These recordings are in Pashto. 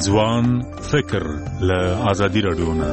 ځوان فکر له آزادي رادیو نه.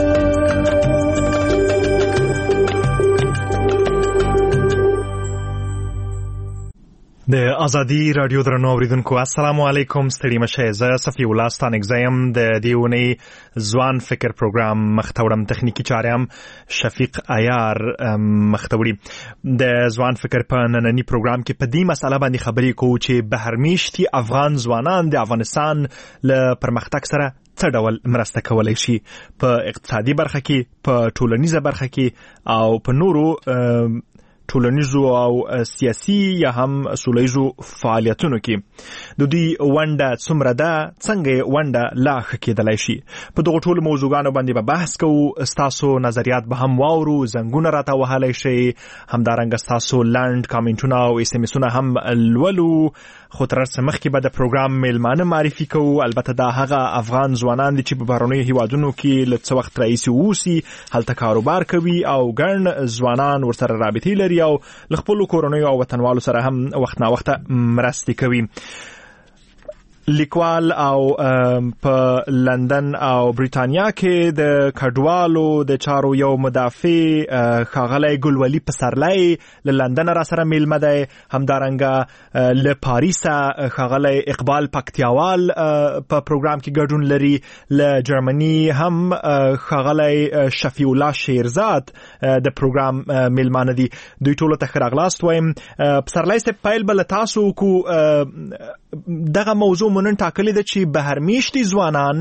د ازادي رادیو درنو اوریدونکو السلام علیکم. ستړي مشه. زه صفی الله ستانک زیم د دیونی ځوان فکر پروګرام مختورم تخنیکی چارم شفیق عیار مختوری. د ځوان فکر په نننی پروګرام کې په دې مسله باندې خبرې کوو چې بهرمیشتي افغان ځوانان د افغانستان له پرمختګ سره څه ډول مرسته کولای شي په اقتصادي برخه کې، په ټولنیزه برخه کې او په نورو ټولنیزو او سیاسي یا هم سولهیزو فعالیتونو کې د دوی ونډه څومره ده، څنګه ونډه لا ښه کېدلی شي. په دغو ټولو موضوعګانو باندې به بحث کوو. ستاسو نظریات به هم واورو، زنګونه راته وهلی شئ، همدارنګه ستاسو لنډ کامنټونه او اس ام اسونه هم لولو. خو تر څه مخکې به د پروګرام میلمانه معرفي کوو. البته دا هغه افغان ځوانان دي چې په بهرنیو هیوادونو کې له څه وخت راهیسې اوسي، هلته کاروبار کوي او ګڼ ځوانان ورسره رابطې لري او له خپلو کورنیو او وطنوالو سره هم وخت ناوخته مرستې کوي. لیکوال او په لندن او بریتانیا کې د کډوالو د چارو یو مدافع ښاغلی ګلولي پسرلی له لندن را سره میلمه دی. همدارنګه له پاریسه ښاغلی اقبال پکتیاوال په پروګرام کې ګډون لري. له جرمني هم ښاغلی شفیع الله شیرزاد د پروګرام میلمانه دي. دوی ټولو ته ښه راغلاست وایم. پسرلی صاحب، پیل به له تاسو وکړو. دغه موضوع مونږ ټاکلې ده چې بهرمیشتي ځوانان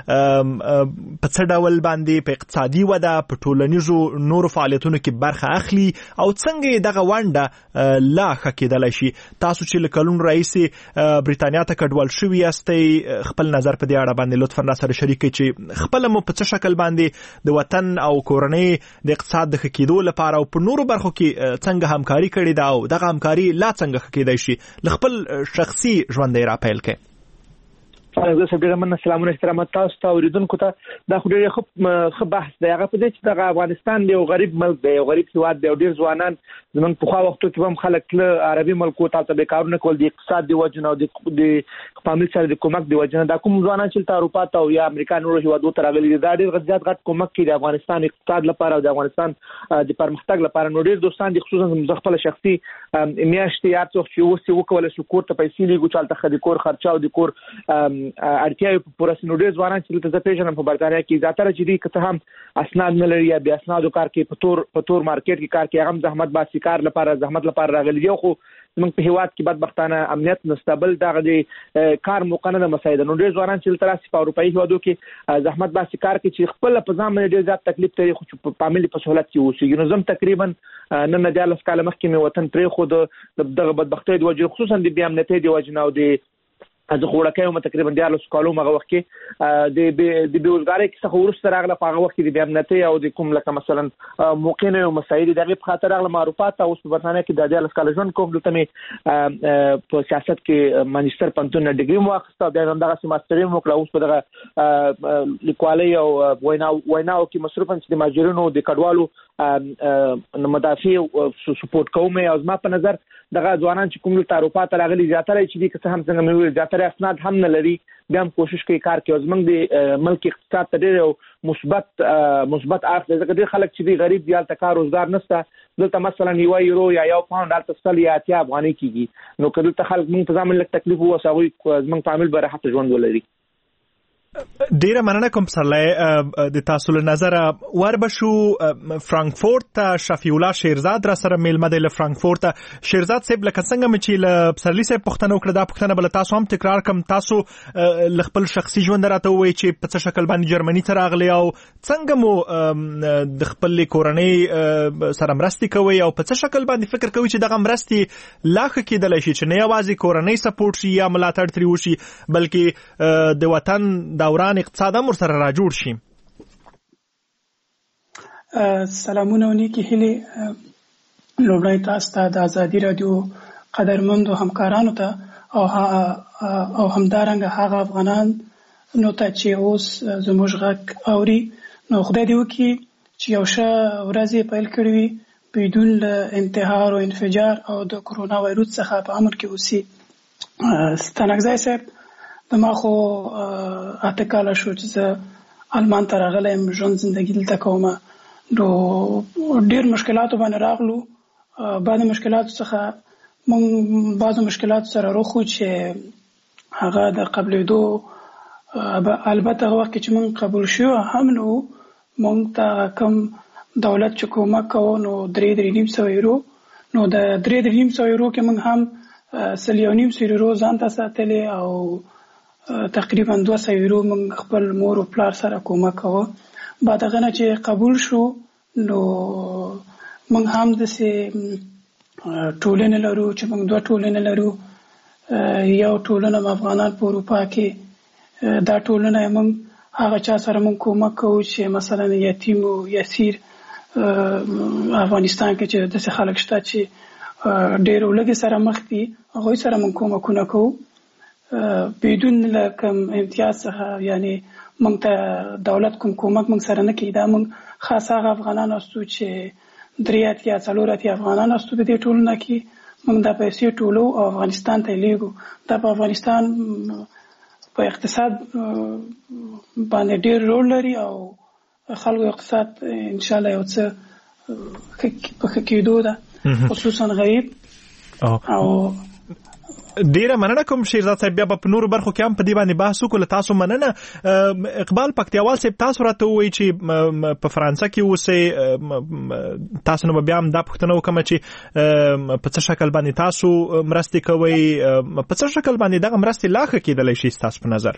په څه ډول باندې په اقتصادي وده، په ټولنیزو نورو فعالیتونو کې برخه اخلي او څنګه دغه ونډه لا ښه کېدلی شي. تاسو چې له کلونو راهیسې بریتانیا ته کډوال شوي یاستئ، خپل نظر په دې اړه باندې لطفا را سره شریک کړئ چې خپله مو په څه شکل باندې د وطن او کورنۍ د اقتصاد د ښه کېدو لپاره او په نورو برخو کې څنګه همکاري کړې ده او دغه همکاري لا څنګه ښه کېدی شي. له خپل شخصي ژوند یې را پیل کړئ. زه ډېره مننه. سلامونه احترامات تاسو ته اوریدونکو ته. دا خو ډېر ښه بحث دی. هغه په دې چې دغه افغانستان دی یو غریب ملک دی، یو غریب هېواد دی او ډېر ځوانان زموږ پخوا وختو کې هم خلک له عربي ملکو ته بیکارونه کول، د اقتصاد د وجې نه او د فامیل سره د کومک د وجې نه. دا کوم ځوانان چې اروپا ته او یا امریکا نورو هېوادو ته راغلي دي، دا ډېر زیات غټ کومک کوي د افغانستان اقتصاد لپاره او د افغانستان د پرمختګ لپاره. نو ډېر دوستان دي، خصوصا زه خپله شخصي میاشتې هر څوک چې اوس یې وکولی شو کور ته پیسې لیږو چې هلته ښه د کور خرچه او د کور اړتیاوې پوره سي. نو ډېر ځوانان چې دلته زه پېژنم په برطانیا کې زیاتره چې دي که څه هم اسناد نه لري یا بې اسنادو کار کوي، په تور مارکیټ کې کار کوي، هغه هم زحمت باسي، کار لپاره زحمت لپاره راغلي دي. خو زموږ په هېواد کې بدبختانه امنیت نشته، بل دغه د کار موقع نه ده مساعده. نو ډېر ځوانان چې دلته راسي په اروپایي هېوادو کې زحمت باسي، کار کوي چې خپله په ځان باندې ډېر زیات تکلیف لري خو چې په فامیل په سهولت کې اوسېږي. نو زه هم تقریبا نن 14 کاله مخکې مې وطن پرېښود دغه بدبختۍ د وجې، خصوصا د بې امنیتۍ د وجې نه او د زه خو وړکی وم تقریبا 14 کالو هغه وخت کې د بېوزګارۍ څخه وروسته راغله. په هغه وخت کې د بې امنیتۍ او د کوم لکه مثلا موقع نه یو مسایل د هغې په خاطر راغلم اروپا ته. اوس په برطانیا کې د 14 کاله ژوند کوم. دلته مې په سیاست کې مانچسټر پوهنتون نه ډګري مو واخیسته او بیا همدغسې ماسټري مې وکړه. اوس په دغه لیکوالۍ او ویناو کې مصروف یم چې د مهاجرینو د کډوالو مدافع سپورټ کوم. او زما په نظر دغه ځوانان چې کوم دلته اروپا ته راغلي زیاتره چې دي که څه هم څنګه مې وویل زیاتره اسناد هم نه لري، بیا هم کوشش کوي کار کوي. زموږ د ملک اقتصاد ته ډېر مثبت اړخ دی، ځکه ډېر خلک چې دي غریب دي، هلته کار روزګار نشته. دلته مثلا یو یورو یا یو پاونډ هلته 100 یا 80 افغانۍ کېږي. نو که دلته خلک موږ په ځان باندې لږ تکلیف ووسه، هغوی زموږ فامیل به راحته ژوند ولري. ډیره مننه کوم پسرلی د تاسو له نظره. وربشو فرانکفورت ته شفیع الله شیرزاد را سره میلمه دی له فرانکفورت ته. شیرزاد صاحب، لکه څنګه مې چې له پسرلي صاحب پوښتنه وکړه، دا پوښتنه به له تاسو هم تکرار کړم. تاسو له خپل شخصي ژوند راته ووایئ چې په څه شکل باندې جرمني ته راغلی او څنګه مو د خپلې کورنۍ سره مرستې کوئ او په څه شکل باندې فکر کوئ چې دغه مرستې لا ښه کېدلی شي، چې نه یوازې کورنۍ سپورټ شي یا ملاتړ ترې وشي بلکې د وطن دوران اقتصاد هم ورسره را جوړ شي. سلامونه او نیکی هیلې لومړی تاسو ته د ازادي رادیو قدرمندو همکارانو ته او همدارنګه هغه افغانان نو ته چې اوس زموږ غږ اوري. نو خدای دې وکړي چې یو ښه ورځ یې پیل کړې وي بدون له انتحار او انفجار او د کرونا وایروس څخه په امن کې اوسي. ستانکزی صاحب، دما خو اته کاله شو چې زه آلمان ته راغلم، ژوند زندگی دلته کوم. نو ډېر مشکلاتو باندې راغلو. بعد مشکلاتو څخه مونږ بعضو مشکلاتو سره روخو چې هغه د قبلېدو البته هغه وخت چې مونږ قبول شو هم نو مونږ ته کم دولت چې کومک کوو نو 3.5 یورو. نو د 3.5 یورو کې مونږ هم 1.5 یورو ځان ته ساتلې او تقریبا 200 یورو مونږ خپل مور او پلار سره کومک کوو. بعد هغه نه چې قبول شو نو مونږ هم داسې ټولنې لرو چې مونږ 2 ټولنې لرو. یو ټولنه افغانان په اروپا کې، دا ټولنه مونږ هغه چا سره مونږ کومک کوو چې مثلا یتیم او یسیر افغانستان کې چې داسې خلک شته چې ډېر لږ سره مخ دي، هغوی سره مونږ کومکونه کوو بدون له کوم امتیاز څخه. یعنی مونږ ته دولت کوم کومک مونږ سره نه کوي. دا مونږ خاص هغه افغانان استو چې 3 یا 4 افغانان استو په دې ټولنه کې مونږ د پیسې ټولو او افغانستان ته لیږو. دا په افغانستان په اقتصاد باندې ډېر رول لري او خلکو اقتصاد ان شاء الله یو څه په کېدو ده، خصوصا غریب. او ډیره مننه کوم شیرزاد صاحب. بیا په نورو برخو کې هم په دې باندې بحث وکړو. تاسو مننه. اقبال پکتیاوال صاحب، تاسو راته وایي چې په فرانسه کې اوسئ، تاسو نو بیا هم دا پوښتنه وکړم چې په څه شکل باندې تاسو مرستې کوئ، په څه شکل باندې دغه مرستې لا ښه کېدلی شي ستاسو په نظر؟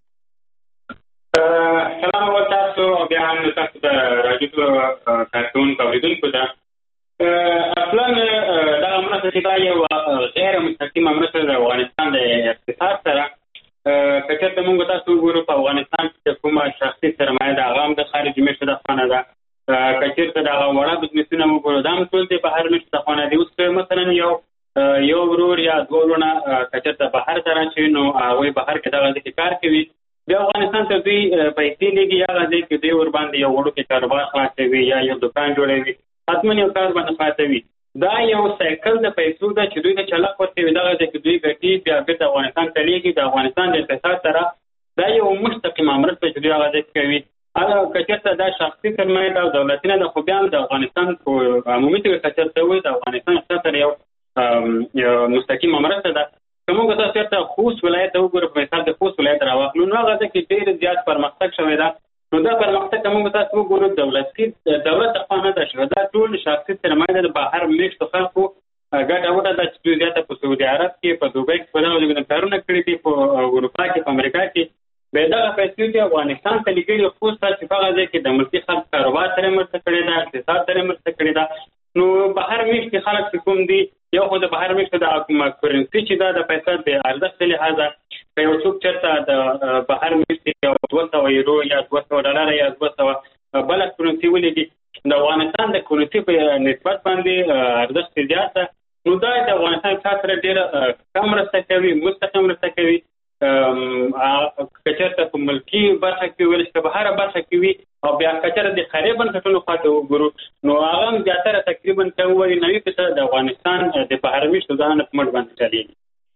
سلام تاسو او بیا هم تاسو د راډیو کارکونکو اورېدونکو ته. اصلا دا مرسته چې دا یو غیر مستقیمه مرسته د افغانستان د اقتصاد سره که چېرته موږ تاسو وګورو په افغانستان کې کومه شخصي سرمایه ده هغه هم د خارجي میشتو د خانه ده. که چېرته د هغه وړه بزنسونه وګورو دا هم ټول د بهر میشتو د خانه دي. اوس مثلا یو ورور یا 2 ورونه که چېرته بهر ته راشي نو هغوی بهر کې دغه ځای کې کار کوي، بیا افغانستان ته دوی پیسې لېږي، هغه ځای کې دوی ورباندې یو وړوکی کاروبار خلاصوي یا یو دوکان جوړوي، حتما یو کار باندې خلاصوي. دا یو سایکل د پیسو ده چې دوی د چلق ورکوي، دغه ځای کې دوی ګټي بیا بېرته افغانستان ته لېږي. د افغانستان د اقتصاد سره دا یو مستقیمه مرسته چې دوی هغه ځای کې کوي. که چېرته دا شخصي سرمایه ده او دولتي نه ده، خو بیا هم د افغانستان په عمومي توګه که چېرته وایي د افغانستان اقتصاد سره یو مستقیمه مرسته ده. که موږ تاسو چېرته خوست ولایت ته وګورو، په مثال د خوست ولایت راواخلو، نو هغه ځای کې ډېر زیات پرمختګ شوی ده. نو دا پرمختګ که موږ تاسو وګورو دولت خوا نه ده شوی، دا ټول شخصي سرمایه ده د بهر میشتو خلکو ګټه وټه ده چې دوی زیاته په سعودي عرب کې، په دوبۍ کې په دغه ځایونو کارونه کړي دي، په اروپا کې، په امریکا کې. بیا دغه پیسې چې افغانستان ته لېږلي، خوست ته چې په هغه ځای کې د ملکي خلک کاروبار سره مرسته کړې ده، اقتصاد سره مرسته کړې ده. نو بهر میشتي خلک چې کوم دي، یو خو د بهر میشتو د کومه کرنسي چې ده د پیسې د ارزښت له لحاظه که یو څوک چېرته د بهر میشتي یو 200 یورو یا 200 ډالره یا 200 بله کرنسي ولېږي، د افغانستان د کرنسي په نسبت باندې ارزښت زیات ده. نو دا د افغانستان اقتصاد سره ډېره کم مرسته کوي، مستقیم مرسته کوي. که چېرته په ملکي برخه کې ویل شي، که بهره برخه کې وي، او بیا که چېرته د خیریه بنسټونو خواته وګورو نو هغه هم زیاتره تقریبا که ووایو 90% د افغانستان د بهر میشتو ځانونه په مټ باندې چلېږي.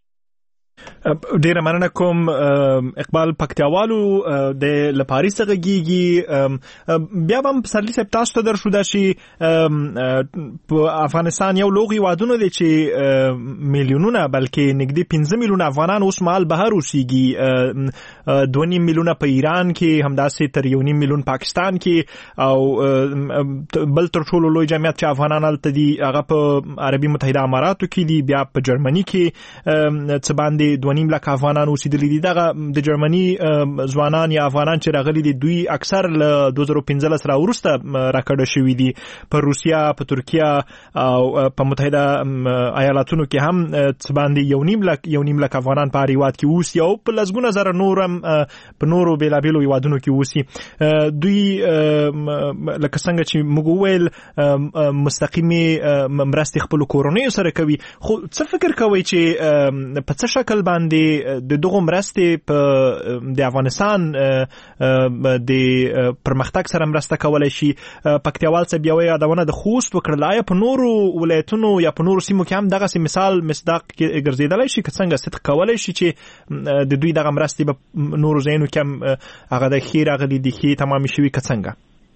ډیره مننه کوم اقبال پکتیاوالو د لپاری څخه کیږي. بیا هم پسرلی صاحب تاسو ته درشو دا شي په افغانستان یو لوغي وادونه دي چې میلیونونه بلکې نږدې 15 میلیونه افغانان اوس مال بهر اوسېږي، 2.5 میلیونه په ایران کې، همداسې تر 1.5 میلیون پاکستان کې، او بل تر ټولو لوی جمعیت چې افغانان هلته دي هغه په عربي متحده اماراتو کې دي، بیا په جرمني کې څه باندې 2.5 لک افغانان اوسېدلي دي. دغه د جرمني ځوانان یا افغانان چې راغلي دي دوی اکثر له 2015 را وروسته راکړه شوي دي. په روسیا، په ترکیه او په متحده ایالاتونو کې هم څه باندې 1.5 لک افغانان په هیواد کې اوسي او په لسګونه زره نور هم په نورو بیلابیلو هیوادونو کې اوسي. دوی لکه څنګه چې موږ وویل مستقیمې مرستې خپلو کورنیو سره کوي. خو څه فکر کوئ چې په څه شکل باندې باندې د دغه مرستې په د افغانستان د پرمختګ سره مرسته کولای شي. پکتیاوال څه بیا وایي یادونه د خوست وکړه، آیا په نورو ولایتونو یا په نورو سیمو کې هم دغه مثال مصداق ګرځیدلی شي که څنګه صدق کولای شي چې د دوی دغه مرستې په نورو ځایونو کې هم هغه د ښې راغلي دي ښې تمامې شوي که څنګه؟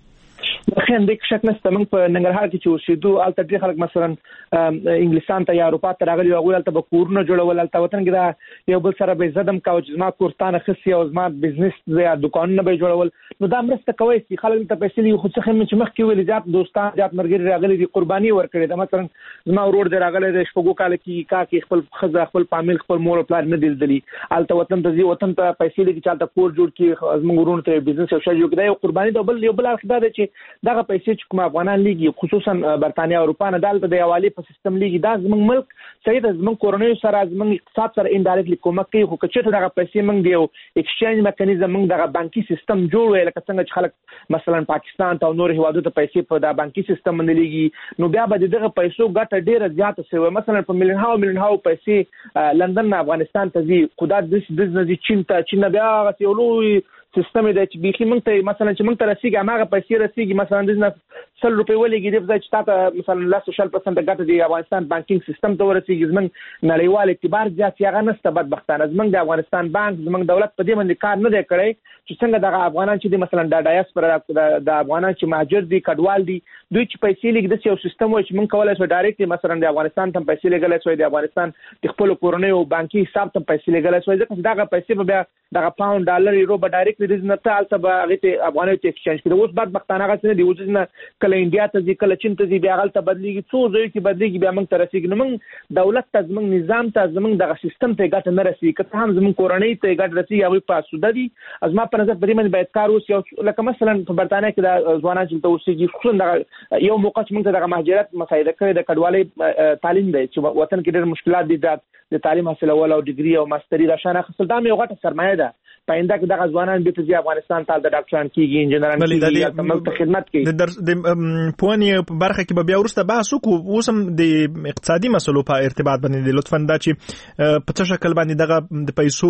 خیر دې شک نشته. موږ په ننګرهار کې چې اوسېدو هلته ډېر خلک مثلا انګلستان ته یا اروپا ته راغلي وو، هغوی هلته به کورونه جوړول، هلته وطن کې دا یو بل سره به عزت هم کوه چې زما کور تا نه خسي او زما بزنس یا دوکانونه به جوړول. نو دا مرسته کوی شي. خلک دلته پیسې لري خو څه ښه چې مخکې ویلې زیات دوستان زیات ملګري راغلي دي، قرباني ورکړې ده. مثلا زما ورور دی راغلی دی شپږو کاله کې کاکې خپل ښځه خپل فامیل خپل مور او پلار نه دي لیدلي، هلته وطن ته ځي، وطن ته پیسې لري چې هلته کور جوړ کړي، زموږ ورونو ته بزنس او شی جوړ کړي. دا یو قرباني ده. یو بل اړخ دا دی چې دغه پیسې چې کوم افغانان لیږي خصوصا برتانیا او اروپا نه دلته د حوالې په سیستم لیږي، دا زموږ ملک صحیح ده، زموږ کورنیو سره زموږ اقتصاد سره انډایرکټلی کومک کوي. خو که چېرته دغه پیسې موږ د یو ایکسچینج میکانیزم موږ دغه بانکي سیستم جوړ وی لکه څنګه چې خلک مثلا پاکستان ته او نور هیوادو ته پیسې په دا بانکي سیستم باندې لیږي، نو بیا به دغه پیسو ګټه ډیره زیاته شوی. مثلا په ملیون هاو پیسې لندن نه افغانستان ته ځي، خو دا د ځي چین ته، چین بیا هغه یو لوی سیستم دی چې بیخي موږ ته مثلا چې موږ ته رسیږي هماغه پیسې رسیږي. مثلا د 100 روپۍ ولګي د ځای چې تاسو مثلا 10% ګټه دی افغانستان بانکینګ سیستم ته ورسیږي. زموږ نړیوال اعتبار زیات هغه نشته بدبختانه. زموږ د افغانستان بانک زموږ دولت په دې باندې کار نه دی کړی چې څنګه دغه افغانان چې مثلا د ډایسپورا د افغانان چې مهاجر دي کډوال دي دوی چې پیسې لګي د یو سیستم وای چې موږ کولای شو ډایرکټ مثلا د افغانستان ته پیسې لګولای شو، د افغانستان د خپل کورنۍ او بانکي حساب ته پیسې لګولای شو، ځکه دغه پیسې به بیا دغه پاوند ډالر یورو به ډایرکټ ریزنه ته البته به هغه ته افغاني ته ایکسچینج کړي. اوس بعد بدبختانه هغه څه دی اوس نه کله انډیا ته ځي کله چین ته ځي بیا غلطه بدلیږي، څو ځای کې بدلیږي بیا موږ ته رسیږي. نو موږ دولت ته زموږ نظام ته زموږ دغه سیستم ته ګټه نه رسیږي، که هم زموږ کورنۍ ته ګټه رسیږي هغه په سوده دي. ازما په نظر پرې باندې باید کار وشي. لکه مثلا په برتانیا کې د ځوانان چې ته اوسېږي خصوصا دغه یو موقع چې موږ ته دغه مهاجرت مسایده کوي د کډوالۍ تعلیم دی چې وطن کې ډېر مشکلات دي د تعلیم حاصلول او ډیګري او ماستري راشنه خپل دا یو غټه سرمایه ده. پاینده کې دغه ځوانان به ته افغانستان ته د ډاکټران کیږي انجنیران کیږي د ملک خدمت کوي. د پوهنې په برخه کې به بیا وروسته بحث وکړو. اوس هم د اقتصادي مسلو په ارتباط باندې لطفا دا چې په څه شکل باندې دغه د پیسو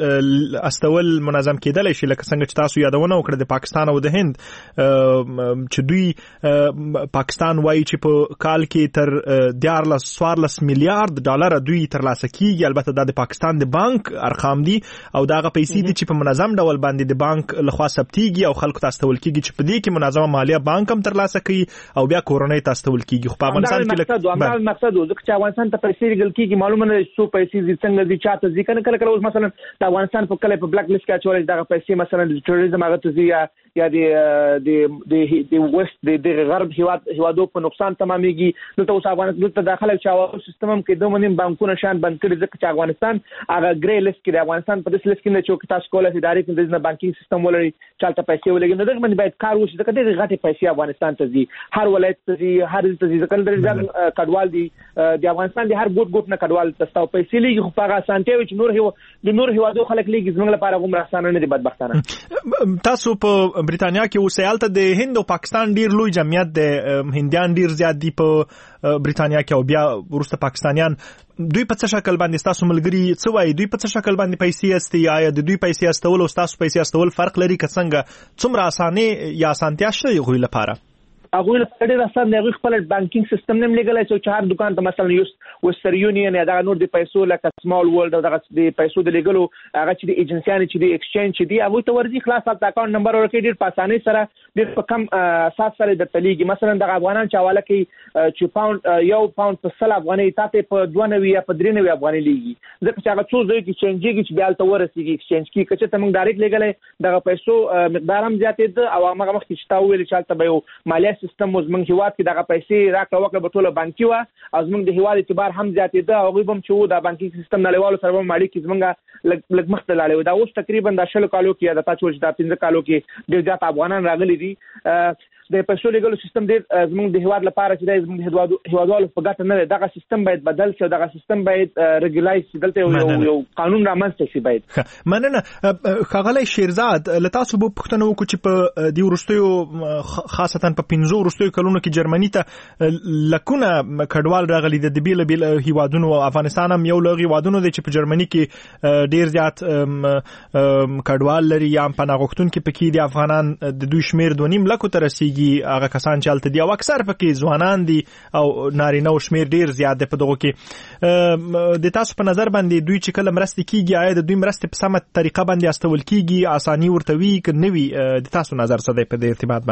استول منظم کېدلی شي، لکه څنګه چې تاسو یادونه وکړه د پاکستان او د هند چې دوی پاکستان وایي چې په کال کې تر 14 میلیارډ ډالر دوی ترلاسه کیږي. البته دا د پاکستان د بانک ارقام دي او دا هغه پیسې دي چې په منظم ډول باندې د بانک لخوا ثبتيږي او خلکو ته استول کیږي چې په دې کې منظمه مالیه بانک هم ترلاسه کوي او بیا کورنۍ ته استول کیږي. خو په افغانستان کې مقصد ځکه چې افغانستان ته پیسې لګل کیږي معلومه نه څو پیسې دي څنګه دي چاته ځي کنه کله اوس مثلا د افغانستان په کله په بلاک لیست کې اچول دغه پیسې مثلا د ټوریزم هغه ته ځي یا د وست د غرب هیوادو په نقصان تمامېږي. نو ته اوس افغانستان ته داخله چاوو سیستم هم کې دوه بانکونه شان بند کړي ځکه چې افغانستان هغه ګری لیست کې د افغانستان په دې لیست کې نه چې تاسو کولای شئ ډایرکټ د بانکینګ سیستم ولري چالتہ پیسې ولګي. نو دغه باندې باید کار وشي ځکه ډېر غټي پیسې افغانستان ته ځي، هر ولایت ته ځي، هر ځای ته ځي. ځکه ډېر کډوال دي د افغانستان د هر ګوټ نه کډوال تاسو پیسې لګي خو په اسانتیا وي چې نور هیوادو خلک لګي زموږ لپاره غوړ اسانه نه دي بدبختانه. تاسو په بریتانیا کې اوسئ، ته د هند او پاکستان ډیر لوی جمعیت د هندیان ډیر زیات دي په بریتانیا کې او بیا ورسته پاکستانیان. دوی په څه شکل باندې تاسو ملګری څه وایي؟ دوی په څه شکل باندې پیسې استي؟ آیا د دوی پیسې استول او تاسو پیسې استول فرق لري که څنګه؟ څومره اسانه یا اسانتیا شته غوي لپاره؟ هغه له ډېر اسان دی خپل بانکینګ سیستم نیم لګلای چې هر دکان ته مثلا وستر یونین یا دا نور د پیسو لکه سمال ورلد او دغه د پیسو د لګلو هغه چې د ایجنسیانو چې د ایکسچینج چې دی هغه ته ورځي خلاص د اکاونټ نمبر ورکړي ډېر په اسانۍ سره ډېر په کم اساس سره د تلیږي. مثلا د افغانان چې حواله کوي چې پاوند یو پاوند په 100 افغاني تاسو په 92 یا په 93 افغاني لیږي ځکه چې هغه څو ځای کې چینجيږي چې بیا ته ورسیږي ایکسچینج کې کچې ته موږ ډایرکټ لګلای دغه پیسو مقدار هم زیاتې ده او هغه مخکې چې تا ویل چې تاسو به مالیه سیستم موږ کې دغه پیسې راکړه وکړه په ټوله بانکي و او زموږ د هیواد اعتبار هم زیاتې ده او هم چې د بانکینګ سیستم نړیوالو سره هم اړیکې زموږ لږ مخته لاړې دا اوس تقریبا د 10 کالو کې یا د 15 کالو کې ډېر زیات افغانان راغلي دي. د پیسو لګولو سیستم ډېر زموږ د هیواد لپاره چې د زموږ هیوادوالو په ګټه نه دی. دغه سیستم باید بدل شي، دغه سیستم باید ریګولایز شي، دلته یو قانون رامنځته شي. باید مننه ښاغلی شیرزاد، له تاسو به پوښتنه وکړو چې په دې وروستیو خاصتا په 15 وروستیو کلونو کې جرمني ته لکونه کډوال راغلي د بیل هیوادونو. افغانستان هم یو له هیوادونو دی چې په جرمني کې ډېر زیات کډوال لري یا پناه غوښتونکي پکې دي. افغانان د دوی شمیر 2.5 لکو ته رسیږي. هغه کسان چې هلته دي او اکثر پکې ځوانان دي او نارینه شمیر ډیر زیات دی په دغو کې. د تاسو په نظر باندې دوی چې کله مرستې کیږي، آیا د دوی مرستې په سمه طریقه باندې استول کیږي، اساني ورته وي که نه وي؟ د تاسو نظر څه دی په دې ارتباط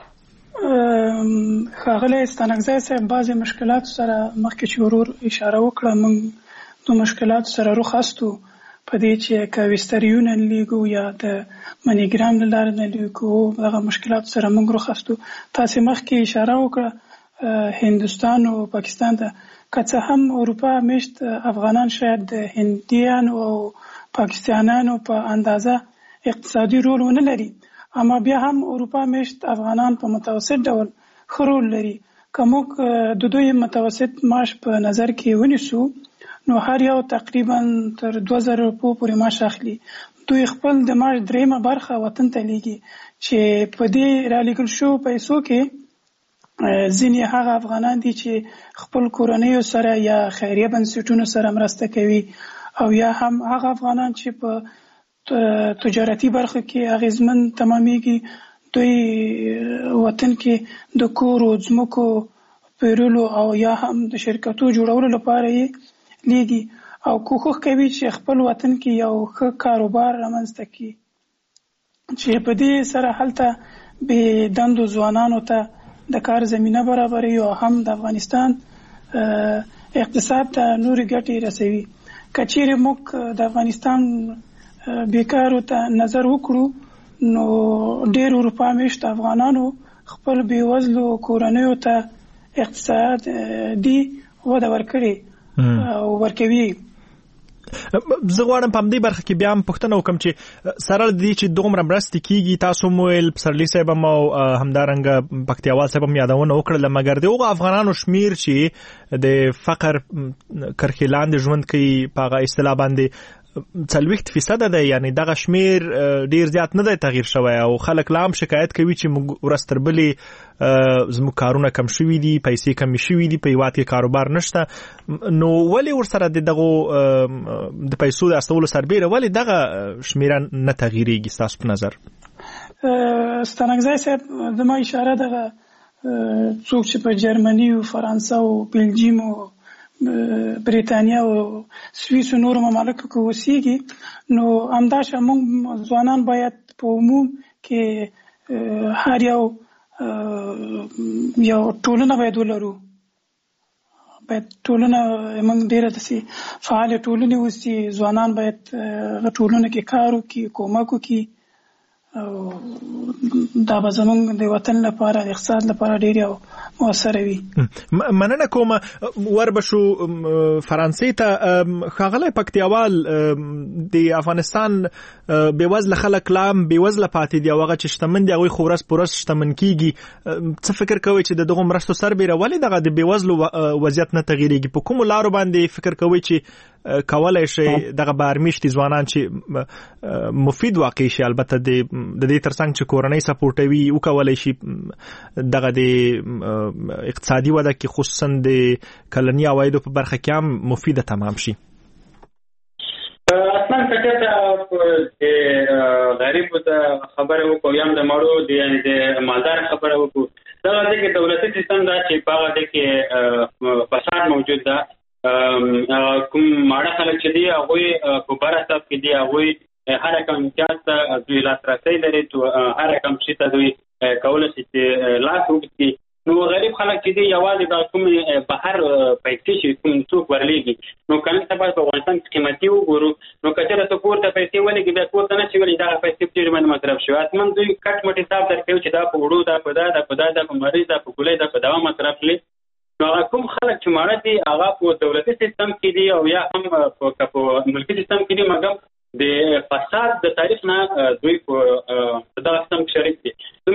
باندې؟ ښاغلی ستانکزی صاحب، بعضې مشکلات سره مخکې چې ورور اشاره وکړه، موږ د مشکلات سره رخصتو په دې چې که ویستریونه لیږو یا د منیګرام له لارې نه لیږو، دغه مشکلات سره موږ رخصتو. تاسې مخکې اشاره وکړه هندوستان او پاکستان ته، که څه هم اروپا میشت افغانان شاید د هندیانو او پاکستانیانو په اندازه اقتصادي رول ونه لري، اما بیا هم اروپا میشت افغانان په متوسط ډول ښه رول لري. که موږ د دوی متوسط معاش په نظر کې ونیسو، نو هر یو تقریبا تر 2000 روپو پورې معاش اخلي. دوی خپل د معاش 3 برخه وطن ته لیږي، چې په دې رالیږل شو پیسو کې ځینې هغه افغانان دي چې خپل کورنیو سره یا خیریه بنسټونو سره مرسته کوي، او یا هم هغه افغانان چې په تجارتي برخه کې اغیزمن تمامیږي. دوی وطن کې د کور او ځمکو پیرلو او یا هم د شرکتو جوړولو لپاره یې لیږي، او کوښښ کوي چې خپل وطن کې یو ښه کاروبار رامنځته کړي، چې په دې سره هلته بې دندو ځوانانو ته د کار زمینه برابروي او هم د افغانستان اقتصاد ته نورې ګټې رسوي. که چیرې موږ د افغانستان بیکارو ته نظر وکړو، نو ډېر اروپا میشت افغانانو خپل بېوزلو کورنیو ته اقتصادي وده ورکړې او ورکوي. زه غواړم په همدې برخه کې بیا هم پوښتنه وکړم چې سره له دې چې دومره مرستې کیږي، تاسو مو ویل پسرلي صاحب هم او همدارنګه پکتیاوال صاحب هم یادونه وکړله، مګر د هغو افغانانو شمیر چې د فقر کرښې لاندې ژوند کوي په هغه اصطلاح باندې 40% دی، یعنی دغه شمیر ډیر زیات نه دی تغییر شوی، او خلک لا هم شکایت کوي چې موږ ورځ تر بلې زموږ کارونه کم شوي دي، پیسې کمې شوي دي، په هیواد کې کاروبار نشته. نو ولې ورسره د دغو د پیسو د استولو سربیره ولې دغه شمیره نه تغییریږي ستاسو په نظر؟ ستانکزی صاحب، زما اشاره دغه څوک چې په جرمني او فرانسه او بلجیم او بریتانیا او سویس او نورو ممالکو کې اوسېږي، نو همداشه موږ ځوانان باید په عموم کې هر یو ټولنه باید ولرو. باید ټولنه موږ ډېره داسې فعاله ټولنې اوسي، ځوانان باید ټولنه کې کار وکړي، کومک وکړي، او دا به زموږ د وطن لپاره د اقتصاد لپاره ډېر یو مؤثره وي. مننه کوم. وربشو فرانسې ته ښاغلی پکتیاوال، د افغانستان بېوزله خلک لا هم بېوزله پاتې دي، او هغه چې شتمن دي هغوی خو ورځ په ورځ شتمن کیږي. څه فکر کوئ چې د دغو مرستو سربیره ولې دغه د بېوزلو وضعیت نه تغییریږي؟ په کومو لارو باندې فکر کوئ چې کولای شي دغه بهرمیشتي ځوانان چې مفید واقع شي، البته د دې ترڅنګ چې کورنۍ سپورټوي، وکولای شي دغه د اقتصادي وده کې خصوصا د کلني عوایدو په برخه کې هم مفیده تمام شي؟ اصلا کچته غریب ته خبره وکړو، یم د مړو د مالدار خبره وکړو. دا د کې دولتي سیستم دا چې په هغه کې فساد موجود ده. کوم ماړه خلک چې دي هغوی په بره صف کې دي، هغوی هر کم امتیاز ته دوی لاسرسی لري، هر کم شي ته دوی کولی شي چې لاس وکړي. نو غریب خلک چې دي یوازې دا کوم بهر پیسې چې کوم څوک ورلیږي، نو که نن سبا په افغانستان کې قیمتي وګورو، نو که چېرته ته کور ته پیسې ولېږي، بیا کور ته نه شي ولیږي، دغه پیسې په چېرې باندې مصرف شوي. حتما دوی کټ مټ حساب درکوي چې دا په وړو، دا په دا په مریض، دا په ګولۍ، دا په دوا مصرف کړي. نو هغه کوم خلک چې ماړه دي هغه په دولتي سیستم کې دي او یا هم په ملکي سیستم کې دي، مګر د فساد د تاریخ نه دوی په دغه سیستم کې شریک دي.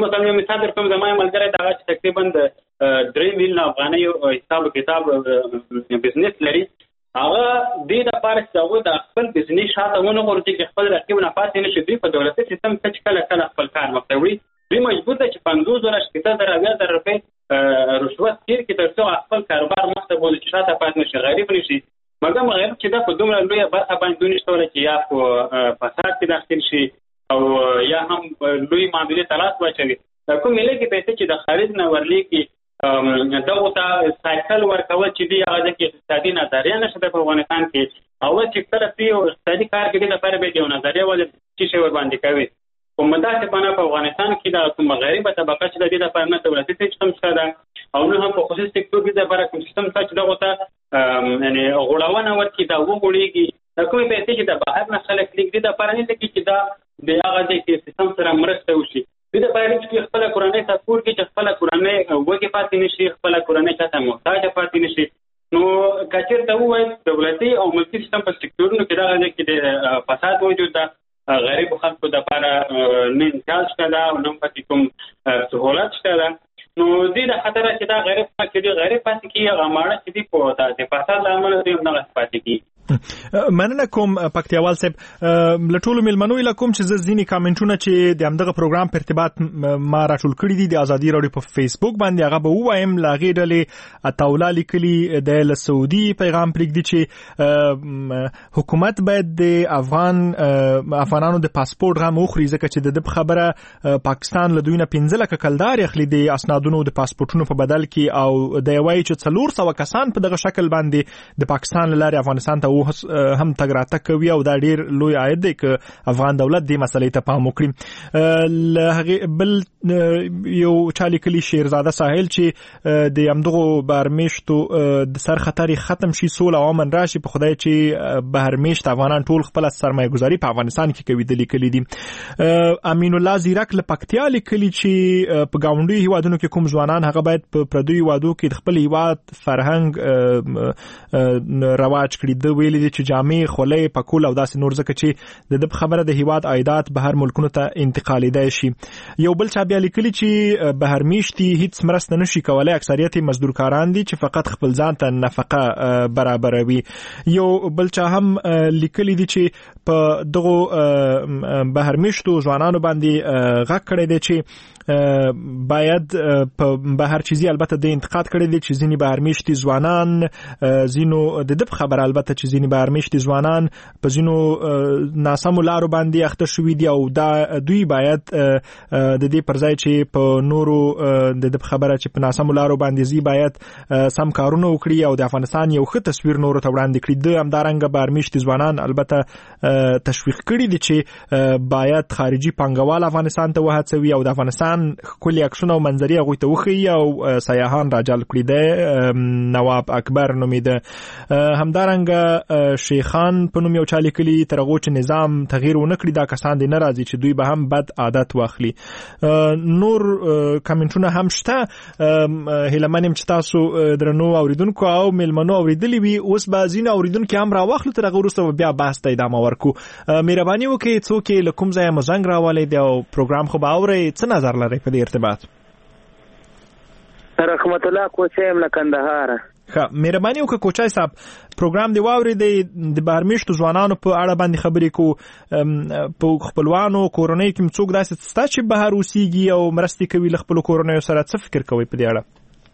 مثلا یو مثال درکوم زما ملګری دا چې تقریبا د 3 میلیون افغانۍ حساب کتاب بزنس لري هغه دې د لپاره چې هغه د خپل بزنس شاته ونه غواړي چې خپل رقیب نه پاتې نشي دوی په دولتي سیستم کې کله خپل کار مخته وړي دوی مجبور دي چې 50,000 روپۍ رشوت تیر کې ترڅو خپل کاروبار مخته بوزي چې شاته پاتې نشي غریب نشي مګر غریب چې دا په دومره لویه برخه باندې دونیشتوله چې یا په فساد کې داخل شي او یا هم لوی معاملې تلاش واچوي کوم ملي کې پیسې چې د خارج نه ورلې کې دغه ته سایکل ورکول چې دی هغه کې اقتصادي نظریه نشته په افغانستان کې او چې کله په اقتصادي کار کې د لپاره به یو نظریه ولې چې شی ور باندې کوي په مدته په افغانستان کې د کوم غریبه طبقه چې د دې لپاره نه دولتي سیستم شته او نه هم په خصوصي سکتور کې د لپاره کوم سیستم چې دغه ته یعنی غوړاونه ورکړي دا وګړيږي دا کومې پیسې چې د بهر نه خلک لیک دي د لپاره نه لکه چې دا د هغه د سیستم سره مرسته وشي د لپاره چې خپل کورنۍ سپور کې چې خپل کورنۍ وګي پاتې نشي خپل کورنۍ چاته محتاج پاتې نشي نو کچیر ته وایي دولتي او ملکي سیستم په سکتورونو کې دا چې د فساد موجود ده غریب خلکو د لپاره نه امتیاز شته دا او نه پاتې کوم سہولت شته دا نو دې د خطر چې دا غریب پاتې کیږي هغه ماړه چې دی په د فساد لامل دی نه پاتې کیږي مننه کوم پکتیوال صاحب لټول ملمنو لکم چې ځینی کامنټونه چې د همدغه پروګرام په ارتباط ما راټول کړی دي د ازادي رادیو په فیسبوک باندې هغه به وایم لاغې ډلې اتاولا لیکلي د سعودي پیغام پرېږدي چې حکومت باید د افغانانو د پاسپورت غم وخوري ځکه چې د خبره پاکستان له دوی نه 15 لک کلدار اخلي د اسنادونو د پاسپورتونو په بدل کې او د وایي چې 400 کسان په دغه شکل باندې د پاکستان لاره افغانستان ته هم تګ راتګ کوي او دا ډیر لوی عاید دی چې افغان دولت دې مسلې ته پام وکړي بل یو چالي کلی شیرزاده ساحل چې د همدغه بهرمیشتو د سر خطر ختم شي سول او امن راشي په خدای چې بهرمیشت افغانان ټول خپل سرمایه گذاري په افغانستان کې کوي د لیکلي دي امین الله زیرک له پکتیا لیکلي چې په گاونډي هیوادونو کې کوم ځوانان هغه باید په پردوي هیوادو کې خپل هیواد فرهنګ رواج کړي د ویلي دي چې جامع خولې پکول او داسې نور ځکه چې د خبره د هیواد عایدات بهر ملکونو ته انتقالیدای شي یو بل چا بیا لیکلي چې بهر میشتي هیڅ مرسته نشي کولای اکثریت مزدور کاران دي چې فقط خپل ځان ته نفقه برابروي یو بل چا هم لیکلي دي چې په دغه بهر میشتو ځوانانو باندې غږ کړی دی چې باید په بهر چیزی البته د انتقاد کړی دي چې ځینی بهر میشتي ځوانان زینو د خبر البته چې ځینی بهر میشتي ځوانان په زینو ناسمو لارو باندې اخته شوې دي او دا دوی باید د دې پر ځای چې په نورو د خبره چې په ناسمو لارو باندې زی باید سم کارونه وکړي او د افغانستان یو ښه تصویر نورو ته وړاندې کړي د همدارنګ بهر میشتي ځوانان البته تشویق کړي دي چې باید خارجي پانګوال افغانستان ته وهڅوي او د افغانستان کلی اکشن او منظرې هغه ته وخی او سیاحان راجل کړي دي نواب اکبر نومیده همدارنګ شیخان په نوم یو چالي کلی ترغو چې نظام تغییر ونکړي دا کسان دي ناراضي چې دوی به هم بد عادت واخلي نور کمنټونه هم شته هلمنیم چې تاسو درنو اوریدونکو او ملمنو اوریدلی وي اوس بازین اوریدونکو هم راوخلو ترغه ورسته بیا بحث ته ادامه ورکو مهرباني وکړئ څوک لکم ځای مزنګ راولې دی او پروګرام خو باورې څه نظر لري په دې ارتباط رحمت الله کوچایم له کندهار ښه مهرباني وکړه کوچای صاحب پروګرام دی واوري د بهرمیشتو ځوانانو په اړه باندې خبرې کو په خپلوانو کورنۍ کې څوک داسې ستا چې بهر اوسېږي او مرستې کوي له خپلو کورنیو سره څه فکر کوي په دې اړه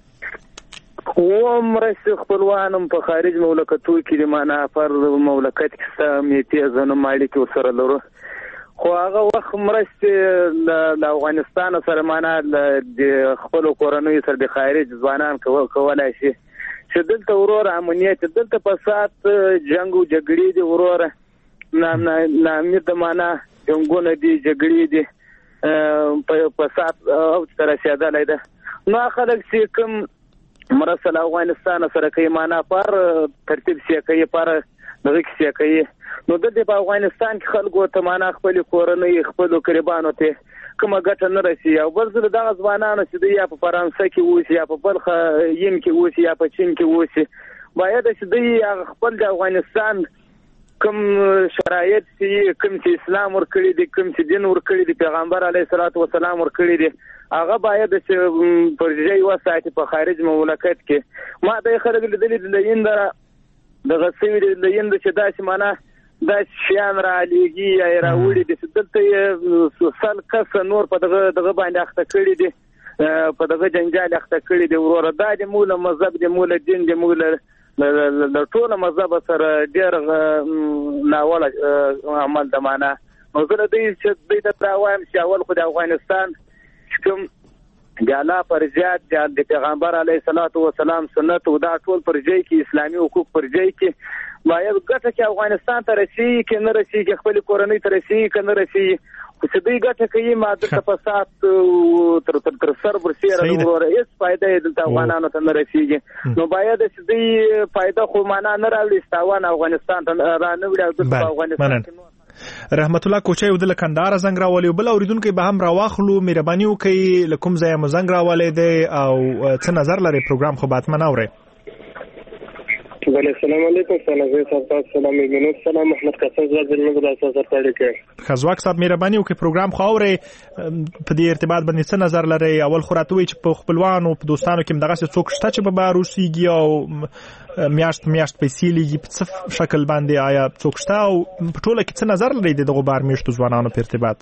مرستې خپلوانم په خارج مملکتو کې د معنا پر مملکت کې میتې ځنه ماړي کې ورسره لرو خو هغه وخت مرستې د افغانستان سره معنا د خپل کورنۍ سره د خارج ځوانان کولای شي چې دلته ورور امنیت دلته فساد جنگ او جګړې دي ورور نه امید معنا جنگونه دي جګړې دي فساد او تر رسیدلای ده نو خلک چې کوم مرسل افغانستان سره کوي معنا پر ترتیب سي کوي پر دغه کیسه کوي نو د افغانستان کې خلکو ته معنا خپل کورنۍ خپل قربانو ته کومه ګټه نه رسي او بل څه دغه ځوانانو چې یا په فرانسې کې اوسي یا په بلخ یم کې اوسي یا په چین کې اوسي باید چې دوی خپل د افغانستان کوم شرایط چې کوم چې اسلام ورکړي دي کوم چې دین ورکړي دي پیغمبر علیه الصلاۃ والسلام ورکړي دي هغه باید چې پرځای وساتي په خارج مملکت کې. ما د خلک لیدلې د یند د غسوی د یند چې داسې معنا دا شیان را لېږي یا راوړي دي دلته سل کس نور په دغه باندې اخته کړي دي په دغه جنجال اخته کړي دي وروره دا د مولا مذهب د مولا دین د مولا د ټول مذهب سره ډېر ناوړه عمل د معنا نو زه د دې چې د تراوایم چې اول خو د افغانستان کوم د الله پرځات د پیغمبر علیه الصلاۃ والسلام سنت او دا ټول پرځای کې اسلامي حقوق پرځای کې باید ګټه چې افغانستان ته رسیږي کې نه رسیږي خپل کورنۍ ته رسیږي کې نه رسیږي خو چې دوی ګټه کوي ماده فساد تر سر برسیره وروره هیڅ فایده یې دلته افغانانو ته نه رسیږي نو باید چې دوی فایده خو معنا نه راوړي ستاوان افغانستان ته را نه وړي د افغانستان رحمت الله کوچي د کندهار زنګ راولي بل اوریدونکو به هم راواخلو مهرباني وکړي لکم ځای مو زنګ راولي دی او څه نظر لري پروګرام خو باتمن اوري. بله السلام علیکم سلام منو سلام محمد قاسم زاد زلمه د اساس سره کې خزواک صاحب مهرباني وکړي پروګرام خو اوري په دې ارتباط باندې څه نظر لري اول خو راتوي چې په خپلوانو په دوستانو کې دغه څوک شته چې به روسيږي او میاشت پیسې لګي په څه شکل باندې آیا څوک شته او په ټوله کې څه نظر لري د غبار میشتو ځوانانو په ارتباط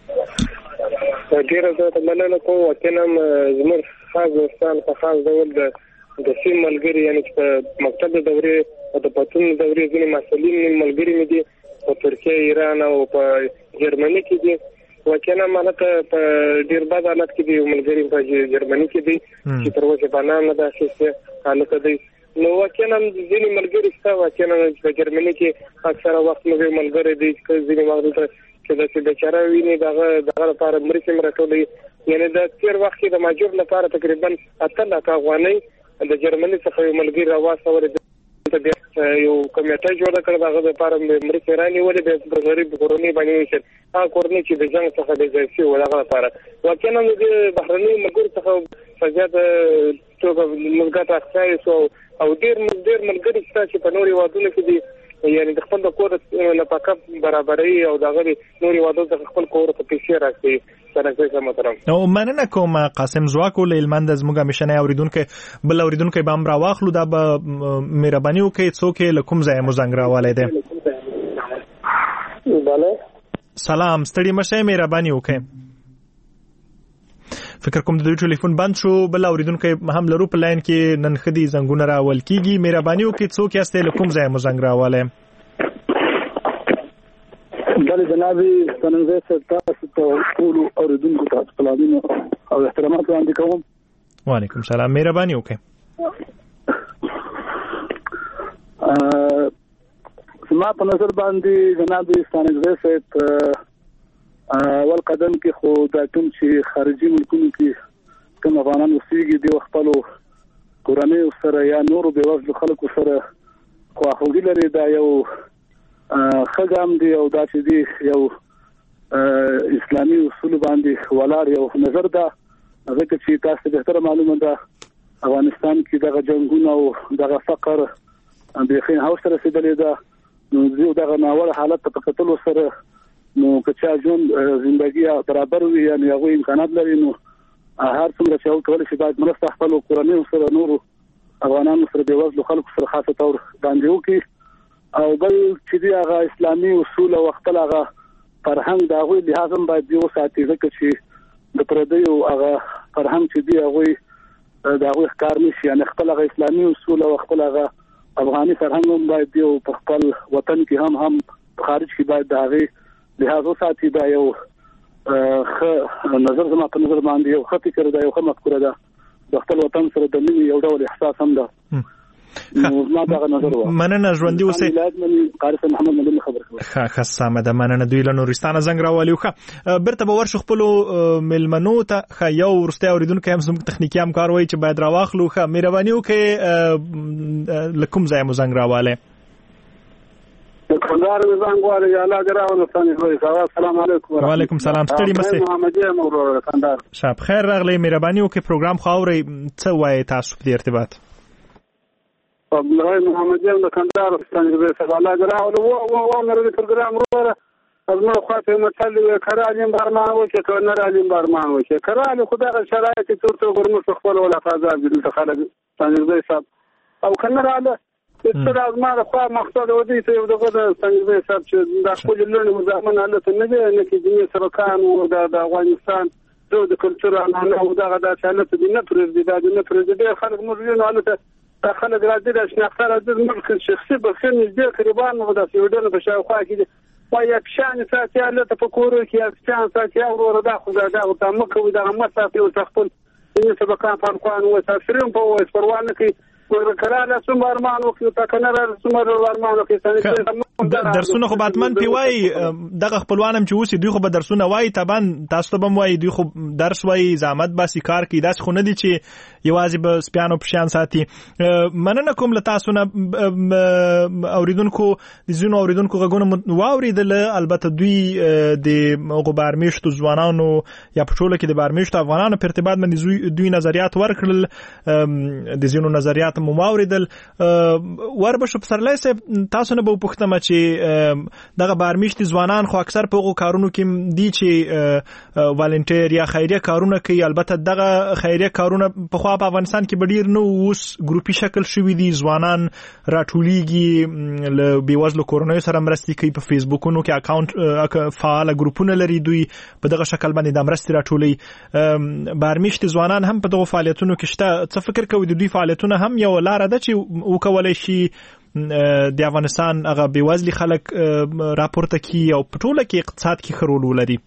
ډیره زه مننه کوم وکنم زموږ خاص دوستان په خاص ډول د سیم ملګری یعنی په مکتب د دورې او د پاتون دورې ځینې مسؤلین ملګری مې دي په ترکیه ایران او په جرمني کې دي وکنه مالته په ډیر بد حالت کې دي ملګری په جرمني کې دي چې تر اوسه باندې نه داسې حالت دی نو وکنه ځینې ملګری ستا وکنه په جرمني کې اکثره وخت مې ملګری دي چې ځینې وخت چې د بیچاره ویني دغه لپاره مرسته مرټولې یعنی د تیر وخت کې د ماجور لپاره تقریبا 8 لک افغانۍ د جرمني څخه ملګری راوستل د یو کمیټه جوړه کړه دغه لپاره مرسته راني ولې د غریب کورنۍ باندې چې هغه کورنۍ چې د جنگ څخه د ځای شي ولغه لپاره وکنه د بهرني ملګرو څخه فزیات توګه ملګرو اخصائي او ډیر ملګری چې په نوري وادونو کې دي یعنی د خپل کور لپاره برابرۍ او دغه نوري وادو د خپل کور ته پیسې راځي نو مننه کوم قاسم زواکو لمند از موږ مشنه اوریدونکو بل اوریدونکو به امر واخلو دا به مهرباني وکړي څوک لکم ځای مو زنګ راواله ده bale سلام ستړي مشه مهرباني وکړي فکر کوم د ټلیفون بند شو بل اوریدونکو هم لرو په لاین کې نن خدي زنګونه راول کیږي مهرباني وکړي څوک یاسته لکم ځای مو زنګ راواله بله جنابي څنګه زه تاسو ته ټول اوریدونکو ته سلامونه او احترامات وړاندې کوم. وعلیکم السلام مهرباني وکړئ. زما په نظر باندې جنابي څنګه زه اول قدم کې خو دا کوم چې خارجي ملکونو کې کوم افغانان اوسېږي د خپل کورنۍ سره یا نورو بېوزلو خلکو سره خواخوږي لري دا یو خګام دی او دا چې دی یو اسلامي اصول باندې ولار یو نظر ده ځکه چې تاسو به تر معلومه ده افغانستان کې دغه جنگونه او دغه فقر د خین هاوس سره رسیدلې ده نو دغه ناوړه حالت په کتلو سره نو کچا جون ژوندۍ برابر وي یعنی هغه امکانات لري نو هر څومره چې کولای شي باید مرسته خپل کورنۍ سره نورو افغانانو سره د وزلو خلکو سره خاصه تور باندې وکړي او بل چې دی هغه اسلامي اصول او خپل هغه فرهنګ دا غوي لازم باید یو ساتي ځکه چې د پردیو هغه فرهنګ چې دی هغه دا غوي کار نشي یعنی خپل هغه اسلامي اصول او خپل هغه افغاني فرهنګ هم باید یو په خپل وطن کې هم خارج کې باید دا غوي لهدا ساتي دا یو نظر زما په نظر باندې یو خطي کړی دا یو مفکوره ده د خپل وطن سره د مینې یو ډول احساس هم ده نو ما دا نظر و مننه ژوندۍ اوسئ قاری محمد مدني خبر کوي خاصه ده مننه دوی له نورستان زنګ راوالي خو برته به ورشو خپل ملمنو ته یو ورسته اوریدونکو هم زموږ تخنیکی همکار وای چې باید راواخلو خو مهرباني وکړئ لکم ځای مو زنګ راواله کندهار زنګوالي یا الله دراو ثاني السلام علیکم وعلیکم السلام ستړي مسئ محمدي مورو کندهار شب خیر راغلی مهرباني وکړئ پروګرام خو اورئ څه وای تاسو په ارتباط عبدالله محمدیان د کندهار ستانګزی صاحب الله ګراو او نور پروګرام وروره از ما خاطر مطلب کرالیم برمان وشه که نرالیم برمان وشه کرالی خدا شرایط تورته ګرمو خپل ولا فازا دي خلک ستانګزی صاحب او کنراله ستر از ما خو مقصد ودی ته دغه ستانګزی صاحب چې د خپل لړ مزامن حالت نه دی نه کې د سرکان او د افغانستان د کلچر نه او دغه د حالت د نه پرېږدي خلک مرجون حالت خلک راځي د شناختار د ملک شخصي بخښنه نږدې قربان مو د سیوډن په شاوخوا کې وای کشان ساتي له تفکر کې کشان ساتي او وردا خدای دا او تمکه و دا مسافه او تخپل ان سبقان فرقان و تفسیرون په وس پروانه کې ورکراله سمارمان او کې تا کنه سمارمان او کې درسونه خو باتمن پیوای دغه خپلوانم چې اوسې دوی خو به درسونه وای تبان تاسو ته بم وای دوی خو درس وای زحمت باسي کار کوي داس خو نه دي چې یوازې به سپیانو پشان ساتي مننه کوم له تاسو نه اوریدونکو د زینو اوریدونکو غوونه واوریدل البته دوی د غبارمیشتو ځوانانو یا پټوله کې د بارمیشتو افغانانو په ارتباط باندې دوی نظریات ورکړل د زینو نظریات مو واوریدل وربشو پسرلای صاحب تاسو نه به پوښتنه چې دغه بارمیشتي ځوانان خو اکثر په کارونو کې دي چې والنټیر یا خیریه کارونه کوي البته دغه خیریه کارونه په خو په افغانستان کې ډیر نو اوس ګروپي شکل شوی دي ځوانان راټوليږي له بیوزلو کورنۍ سره مرستې کوي په فیسبوکونو کې اکاونټ فعال ګروپونه لري دوی په دغه شکل باندې د مرستې راټولي بارمیشتي ځوانان هم په دغه فعالیتونو کې شته څه فکر کوي د دوی فعالیتونه هم یو لار ده چې وکولای شي د افغانستان هغه بیوزلي خلک راپورته کی او په ټوله کې اقتصاد کې خرول ولري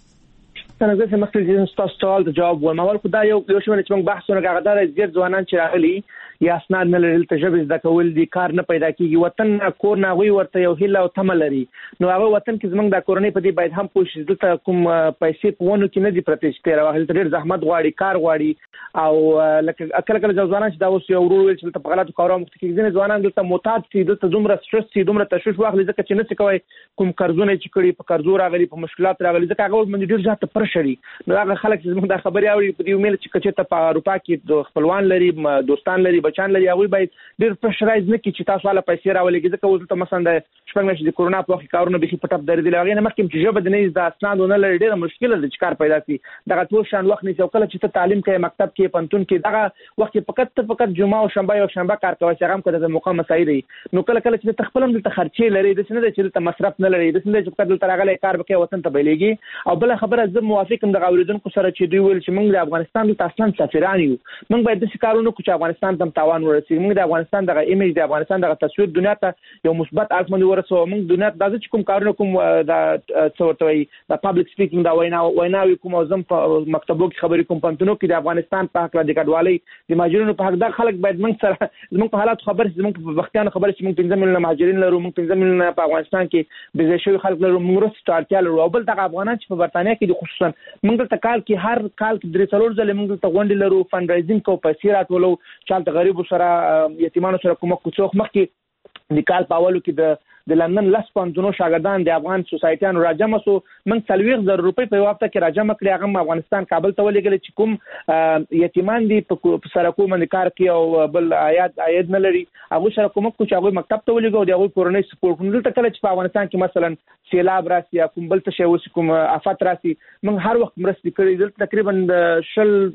څنګه چې مخکې تاسو سوال ته جواب ورکوم اول خدای یو شمن چې موږ بحثونه کوو دا ډیر ځوانان چې راغلي یا اسناد نه لري ته ژبه زده کول دي کار نه پیدا کیږي وطن کور نه غوي ورته یو هیله او تمه لري نو هغه وطن کې زمونږ د کورنۍ په دې باید هم کوشش دلته کوم پیسې په ونه کې نه دي پرتېشته راغلي ډېر زحمت غواړي کار غواړي او لکه کله ځوانان چې دا اوس یو ورو ویل چې په غلطو کارونو مخ کې ځینې ځوانان دلته معتاد دي دلته دومره سټرس دي دومره تشویش واخلي ځکه چې نه څه کوي کوم قرضونه چې کړي په قرضو راغلي په مشکلات راغلي ځکه هغه باندې ډېر ځات پرشړي نو هغه خلک چې زموږ د خبري اوري په دې ویل چې کچته په اروپا کې د خپلوان لري دوستان لري بچان لري هغه ډیر پرشرایز نه کی چې تاسو والا پیسې راولېږي ځکه اوس ته مثلا د شپږ میاشتې د کورونا په وخت کارونه به په ټپ درې دی هغه نه مخکې چې ژبه د نه د اسناد نه لري ډیره مشکله ده چې کار پیدا شي دغه ټول شان وخت نه کله چې ته تعلیم کوي مکتب کې پنتون کې دغه وخت فقط جمعه او شنبه او شنبه کار کوي چې هغه د موقع مسایل نو کله چې تخپلم د خرچې لري د څه نه چې د مصرف نه لري د څه چې په دلته راغلي کار وکي وطن ته بیلېږي او بل خبره زه موافقم د اوریدونکو سره چې دوی ویل چې موږ د افغانستان د اصلا سفیران یو موږ باید د کارونو کو چې افغانستان ته تاوان ورسېږي موږ د افغانستان دغه ایمیج د افغانستان دغه تصویر دنیا ته یو مثبت اړخ باندې ورسو موږ دنیا ته د کوم کارونه کوم د څورتوي د پابلیک سپیکینګ دا ویناوي کوم زم په مکتبو کې خبرې کوم پنتونو کې د افغانستان په حق د کډوالۍ د مهاجرینو په حق د خلک باید موږ سره زموږ په حالات خبر زموږ په وختانه خبر چې موږ 15 ملیونه مهاجرین لرو موږ 15 ملیونه په افغانستان کې د زیشوي خلک لرو موږ رسټ اړتیا لرو او بل دغه افغانان چې په برتانیا کې خصوصا موږ ته کال کې هر کال کې درې څلور ځله موږ ته غونډې لرو فند رایزینګ کو پیسې راټولو چالت غریبو سره یتیمانو سره کوم کوڅوخ مخکې د کال په اولو کې د لندن لاس پانتونو شاګردان د افغان سوسایټیانو راجمه سو من 30,000 روپۍ په وخت کې راجمه کړی هغه افغانستان کابل ته ولېږل چې کوم یتیمان دي په سره کوم کار کوي او بل عاید نه لري هغه سره کوم کو چې هغه مکتب ته ولېږو د هغه کورنۍ سپورټ کوي دلته کله چې په افغانستان کې مثلا سیلاب راسي یا کوم بل څه شی وسی کوم آفات راسي موږ هر وخت مرستې کړې دلته تقریبا د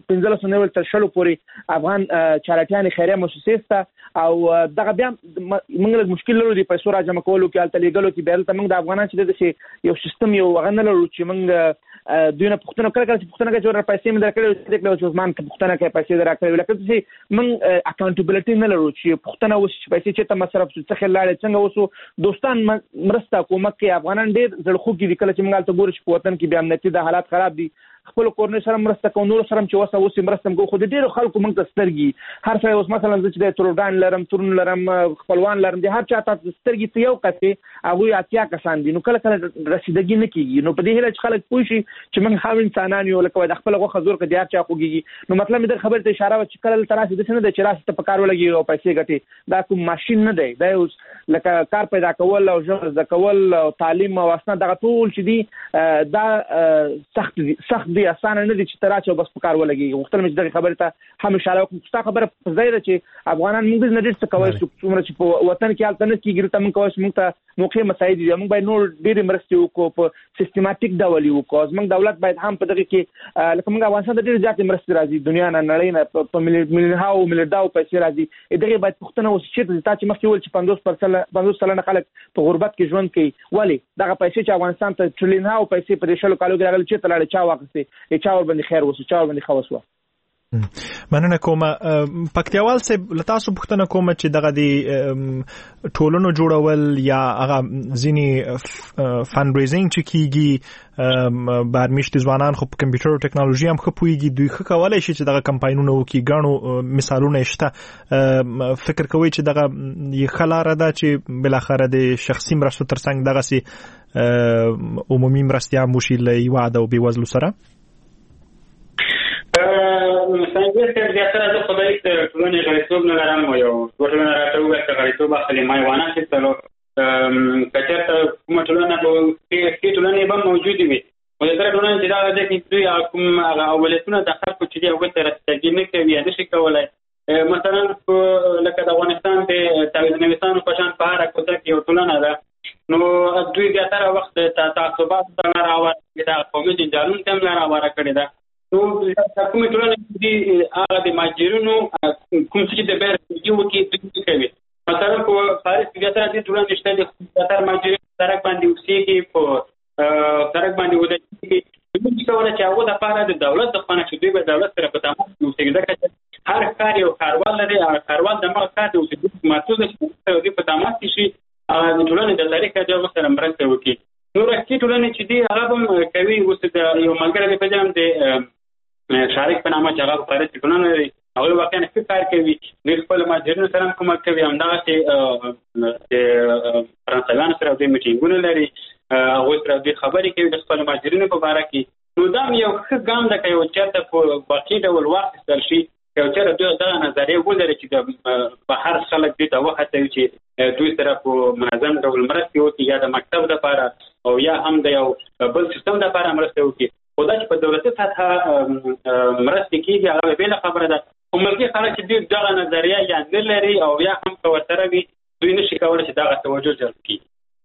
15 تر 10 پورې افغان چارټیان خیریه مؤسسې او دغه بیا موږ مشکل لرو د پیسو راجمه کولو کې الته لګلو کې بیل ته موږ د افغانان چې د یو سیستم یو غنل لرو چې موږ دوی نه پښتنه کړه چې پښتنه کې جوړ پیسې مې درکړې د کله عثمان ته پښتنه کې پیسې درکړې لکه چې موږ اکاونټیبিলিټي نه لرو چې پښتنه وس پیسې چې ته مصرف څه خلاړې څنګه وسو دوستان مرسته کومک کې افغانان ډېر زړخو کې کله چې موږ الته ګورو چې په وطن کې بیا امنیتي د حالات خراب دي خپل کورنۍ سره مرسته کوو نور سره چې وسه وسه مرسته کوو خو د ډیرو خلکو موږ ته سترګي هر څه اوس مثلا چې ترورګان لرم تورن لرم خپلوان لرم د هر چا ته سترګي ته یو کسي هغه اتیا کسان دي نو کله رسیدګي نه کیږي نو په دې هله چې خلک پوه شي چې موږ هم انسانان یو لکه د خپل غوخه زور کې د هر چا خوږي نو مطلب د خبرې ته اشاره و چې کله تراسي د څه نه د چراسي ته په کار ولګي او پیسې ګټي دا کوم ماشين نه دی دا اوس لکه کار پیدا کول او ژوند د کول او تعلیم او اسناد دغه ټول چې دي دا سخت دی اسانه نه دي چې تراچو بس په کار ولګي. وختل مې دغه خبره ته هم اشاره کوم. ستا خبره ځای ده چې افغانان موږ نه ډېر څه کوي څومره چې په وطن کې حالت نه کیږي ته موږ کوي موږ ته موقع مسایل دي. موږ باید نور ډېر مرستې وکړو په سیستماتیک ډول وکړو. موږ دولت باید هم په دغه کې لکه موږ افغانستان ته ډېر زیات مرستې راځي دنیا نه نړۍ نه په ملیونهاو میلیارډاو پیسې راځي. دغه باید پوښتنه وشي چې تا چې مخکې ول چې 50% خلک په غربت کې ژوند کوي ولې دغه پیسې چې افغانستان ته ټریلیونهاو پیسې په شلو کالو کې راغلي چې تلاړ چا واغستې چا ور باندې خیر وسو چا ور باندې خواص وو. مننه کوم پکتیاوال سه لتاسو پوښتنه کوم چې دغه دی ټولنو جوړول یا هغه ځینی فند ریزینګ چې کیږي بارمیشت ځوانان خو په کمپیوټر او ټیکنالوژي هم خپويږي دوی خو کولای شي چې دغه کمپاینونه وکي غاڼو مثالونه شته. فکر کوي چې دغه یې خلاره ده چې بل اخر د شخصي مرستو ترڅنګ دغه سي عمومي مرستیا موشي لې وعده او بیوزلو سره څنګه چې زیاتره د خدای ته ټولنې غړیتوب نه لرم یو ټولنه راته وایي چې غړیتوب اخلي ما وانه چې تلو کچته کومه ټولنه کې ټولنې به موجود وي او دا ټولنه چې دا د کې کوم هغه اولتونه د خلکو چې دی هغه تر ستګي نه کوي یا نشي کولای. مثلا لکه د افغانستان د تعویض نویسانو په شان په هر کوڅه کې یو ټولنه ده نو دوی زیاتره وخت تعصبات ته راوړي دا قومي جنجالونه تم راوړي کړي ده. نو کومه ټولنه دي هغه د ماجرونو کوم چې د بیر یو کې کوي. مثلا په فارس کې زیاتره د ټولنې شته د زیاتره ماجرونو سره باندې اوسېږي په سره باندې ودی چې کولای چې هغه د لپاره د دولت د خانه چې دوی به دولت سره په تماس اوسېږي ځکه هر کار یو کاروال لري او کاروال د مال کار دی چې ماتو د دوی په تماس شي د ټولنې د تاریخ د سره مرسته وکړي. نو راځي ټولنې چې دی هغه هم کوي اوس د یو ملګری په جام د شارک په نامه چې هغه فارس ټولنه لري هغه واقعا څه کار کوي د خپل ماجرونو سره کومک کوي همدغه چې د فرانسویانو سره د میټینګونو لري هغه سره د خبرې کوي د خپل ماجرونو په اړه کې. نو دا یو ښه ګام ده چې یو چرته په باقي ډول واخیستل شي یو چرته دغه نظریه ولري چې د بهر خلک دې ته وخت چې دوی سره په منظم ډول مرسته وکړي یا د مکتب لپاره او یا هم د یو بل سیستم لپاره مرسته وکړي. خدای چې په دولتي سطح مرسته کیږي هغه به له خبره ده. عمرګي خلک چې دغه نظریه یا نه لري او یا هم کوتره وي دوی نشي کولای چې دغه توجه جلب کړي.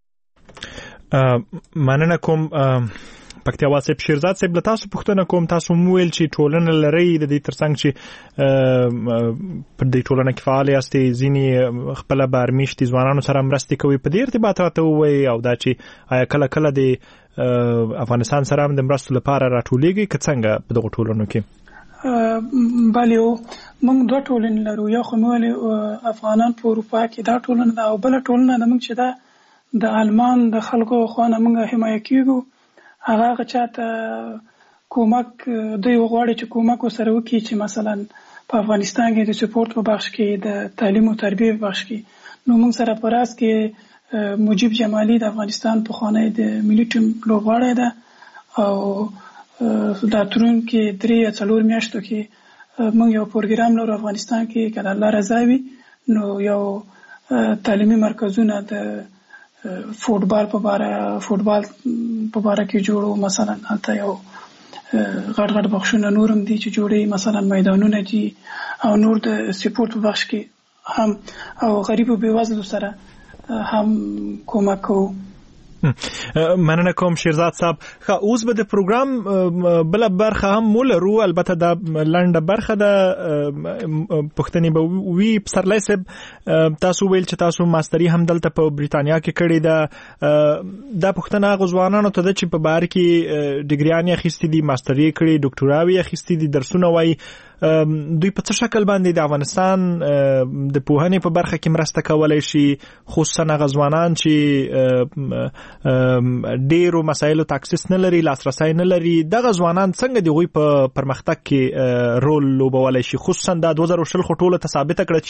مننه کوم پکتیاوال صاحب. شیرزاد صاحب تاسو پوښتنه کوم تاسو مویل چې ټولنه لري د دې ترڅنګ چې په دې ټولنه کې فعال یاستئ ځینی خپل بارمیشتي ځوانانو سره مرسته کوي په دې ارتباط راته وایي او دا چې آیا کله کله د افغانستان سره هم د مرستو لپاره راټولېږي که څنګه په دغه ټولنو کې؟ بله موږ دوه ټولنې لرو. یو خو موږ افغانان په اروپا کې دا ټولنه ده او بله ټولنه ده موږ چې دا د آلمان د خلکو خوانه موږ حمایه کیږو. هغه چاته کومک دوی وغواړي چې کومک سره وکړي چې مثلا په افغانستان کې د سپورت په بخش کې د تعلیم او تربیه په بخش کې. نو موږ سره په راس کې مجيب جمالي د افغانستان په خانه د ملي ټیم لوبغاړی ده او دا ترون کې 3-4 میاشتو کې موږ یو پروګرام لرو افغانستان کې کله الله رضا وي نو یو تعلیمي مرکزونه د فوټبال په باره کې جوړو. مثلا هلته یو غټ غټ بخشونه نورم دي چې جوړي مثلا میدانونه دي او نور د سپورت په بخش کې هم او غریب او بیوزلو سره هم کومک کوو. مننه کوم شیرزاد صاحب. اوس به د پروګرام بل برخه هم مولرو البته دا لنډه برخه ده پښتني به وی پسرلی صاحب تاسو ویل چې تاسو ماستری هم دلته په بریتانیا کې کړی ده. دا پښتنه غوځوانانو ته د چې په بار کې ډیګریانې اخیستې دي ماستری کړی ډاکټراوي اخیستې دي درسونه وایي دوی په څه شکل باندې د افغانستان د پوهنې په برخه کې مرسته کولای شي خصوصا غوځوانان چې ډیرو مسایلو تاکسس نه لري لاسرسي نه لري دغه ځوانان څنګه دی غوي په پرمختګ کې رول لوبولای شي خصوصا د 2020 خټوله ثابت کړ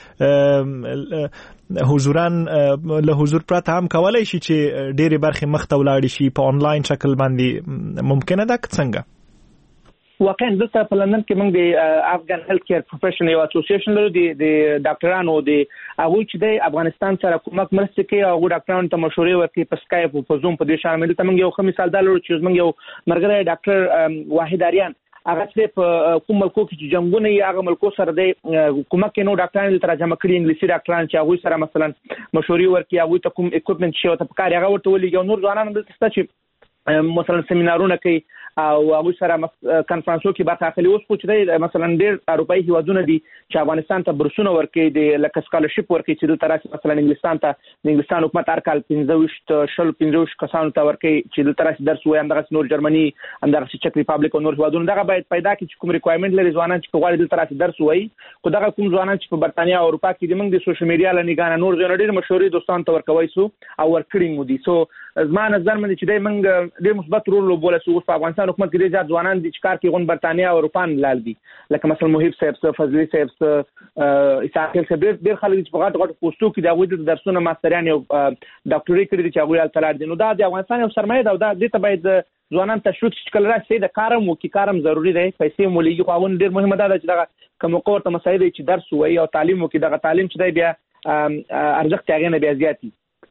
چې حضوران له حضور پرته هم کولای شي چې ډیره برخه مخ ته ولاړ شي په انلاین شکل باندې ممکنه ده څنګه؟ واقعا دلته په لندن کې موږ د افغان هیلث کیر پروفیشنل یو اسوسییشن لرو د ډاکټرانو د هغه چې د افغانستان سره کومک مرسته کوي او ډاکټرانو ته مشورې ورکوي په سکایپ او په زوم په دې شامل ته موږ یو ښه مثال درلود چې موږ یو مرګره ډاکټر واحد اریان هغه چې په کوم ملکو کې چې جنگونه یې هغه ملکو سره د کومک نو ډاکټرانو ترجمه کړي انګلیسي ډاکټران چې هغه سره مثلا مشورې ورکوي هغه ته کوم اکوپمنت شي او ته کار هغه ورته ولې یو نور ځوانان دلته چې مثلا سیمینارونه کوي او هغه سره کانفرنسو کې برخه اخلي. اوس خو چې مثلا ډېر اروپאי هیوادونه دي چې افغانستان ته برسونه ورکړي د لکه سکالرشپ ورکړي چې د تراسي مثلا انګلستان ته د انګلستان حکومت ارکال 15 کسانو ته ورکړي چې د تراسي درس وایم دغه نور جرمني همدغه چک ریپابلیک او نور هیوادونه دغه باید پیدا کړي چې کوم ریکوایرمنټ لري ځوانان چې غواړي د تراسي درس وایي خو دغه کوم ځوانان چې په برتانیا او اروپا کې د موږ د سوشل میډیا لنګانه نور ډېر مشورې دوستان ته ورکوي سو او ورکړي مو دي. سو زما نظر مې چې د موږ ډېر مثبت رول لوبولی سو په افغانستان حکومت کې ډېر ځوانان دي چې کار کوي غون برتانیا او اروپا لال دي لکه مثلا محیب صاحب فضلی صاحب اساقل صاحب ډېر خلک چې په غټ پوسټو کې د هغوی د درسونه ماستریان او ډاکټوري کړي چې هغوی التلار دي. نو دا د افغانستان یو سرمایه ده او دا دې ته باید ځوانان تشویق چې کله راشي د کارم وکي کارم ضروری دی پیسې مولېږي خو اون ډېر مهمه ده چې دغه کوم کوړه مسایل چې درس وایي او تعلیم وکي دغه تعلیم چې دی بیا ارزښت یې نه بیا زیاتی.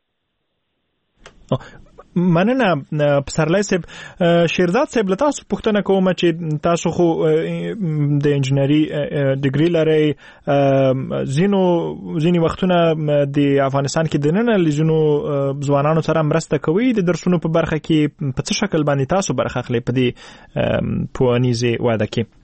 مننه پسرلی صاحب. شیرداد صاحب له تاسو پوښتنه کوم چې تاسو خو د انجینری ډیګري لرئ ځینې وختونه د افغانستان کې د نن لزینو ځوانانو سره مرسته کوي د درسونو په برخه کې په څه شکل باندې تاسو برخه اخلئ په دې پوهنیزه واده کې؟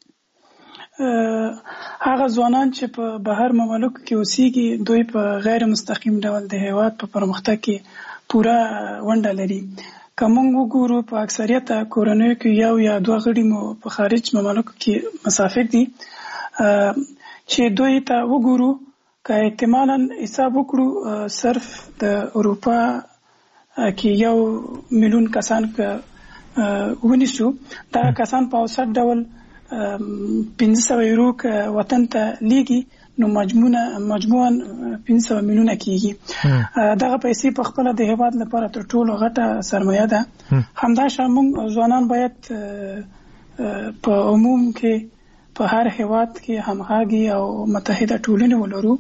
هغه ځوانان چې په بهر مملکو کې اوسېږي دوی په غیر مستقیم ډول د هیواد په پرمختګ کې پورا ونډه لري. کومو وګورو په اکثریت کورنیو کې یو یا دوه غړي مو په خارج مملکو کې مسافر دي چې دوی ته وګورو که احتمالاً حساب وکړو صرف د اروپا کې 1 میلیون کسان ونیسو دا کسان په اوسط ډول 500 یورو وطن ته لیږي نو مجموعاً 500 میلیونه کېږي. دغه پیسې په خپل د هیواد لپاره تر ټولو غټه سرمایه ده. همداشان موږ ځوانان باید په عموم کې په هر هیواد کې همغږي او متحده ټولنه ولرو.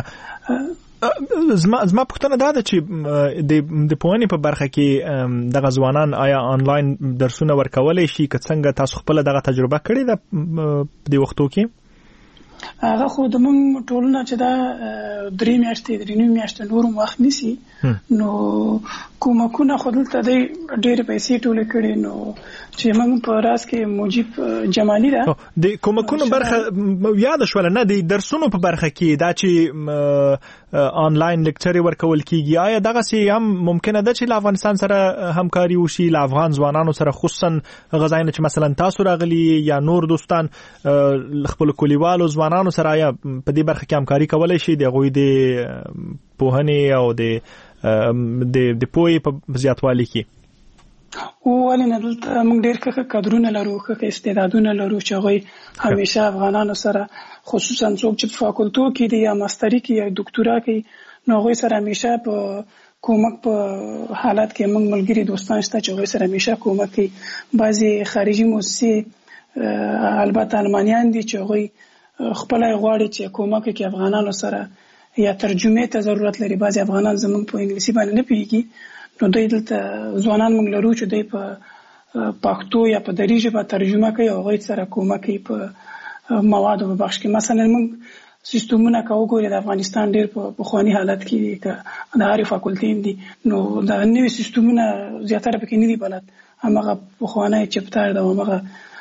زما پوښتنه دا ده چې د پوهنې په برخه کې دغه ځوانان آیا آنلاین درسونه ورکولی شي که څنګه تاسو خپل دغه تجربه کړې ده په دې وختو کې؟ هغه خو د موږ ټولنه چې دا 3 میاشتې نور وخت نیسي نو کومکونه خو دلته د ډېر پیسې ټولې کړي نو چې موږ په راس کې موجب جمالي ده د کومکونو برخه یاد شول نه د درسونو په برخه کې دا چې آنلاین لیکچر ورکول کیږي آیا دغه سي هم ممکنه ده چې افغانستان سره همکاري وشي له افغان ځوانانو سره خصوصا غزاینه چې مثلا تاسو راغلي یا نور دوستان خپل کلیوالو ځوانانو سره یا په دې برخه کې همکاري کولای شي د غوي د پوهنې او د پوهې په زیاتوالي کې؟ ولې نه دلته موږ ډېر ښه کادرونه لرو ښه استعدادونه لرو چې هغوی همیشه افغانانو سره خصوصا څوک چې په فاکولتو کې دي یا ماستري کې یا ډاکټورا کوي نو هغوی سره همیشه په کومک په حالت کې موږ ملګري دوستان شته چې هغوی سره همیشه کومک کوي. بعضې خارجي موسسې البته المانیان دي چې هغوی خپل غواړي چې کومک کوي افغانانو سره یا ترجمه ته ضرورت لري. بعضې افغانان زموږ په انګلیسي باندې نه پوهېږي نو دوی دلته ځوانان موږ لرو چې دوی په پښتو یا په دري ژبه ترجمه کوي او هغوی سره کومک کوي په موادو په بخش کې. مثلا موږ سیستمونه که وګورې د افغانستان ډېر په پخواني حالت کې که د هرې فاکولټې دي نو د نوي سیستمونه زیاتره پکې نه دي بلد همغه پخوانی چپتر ده همغه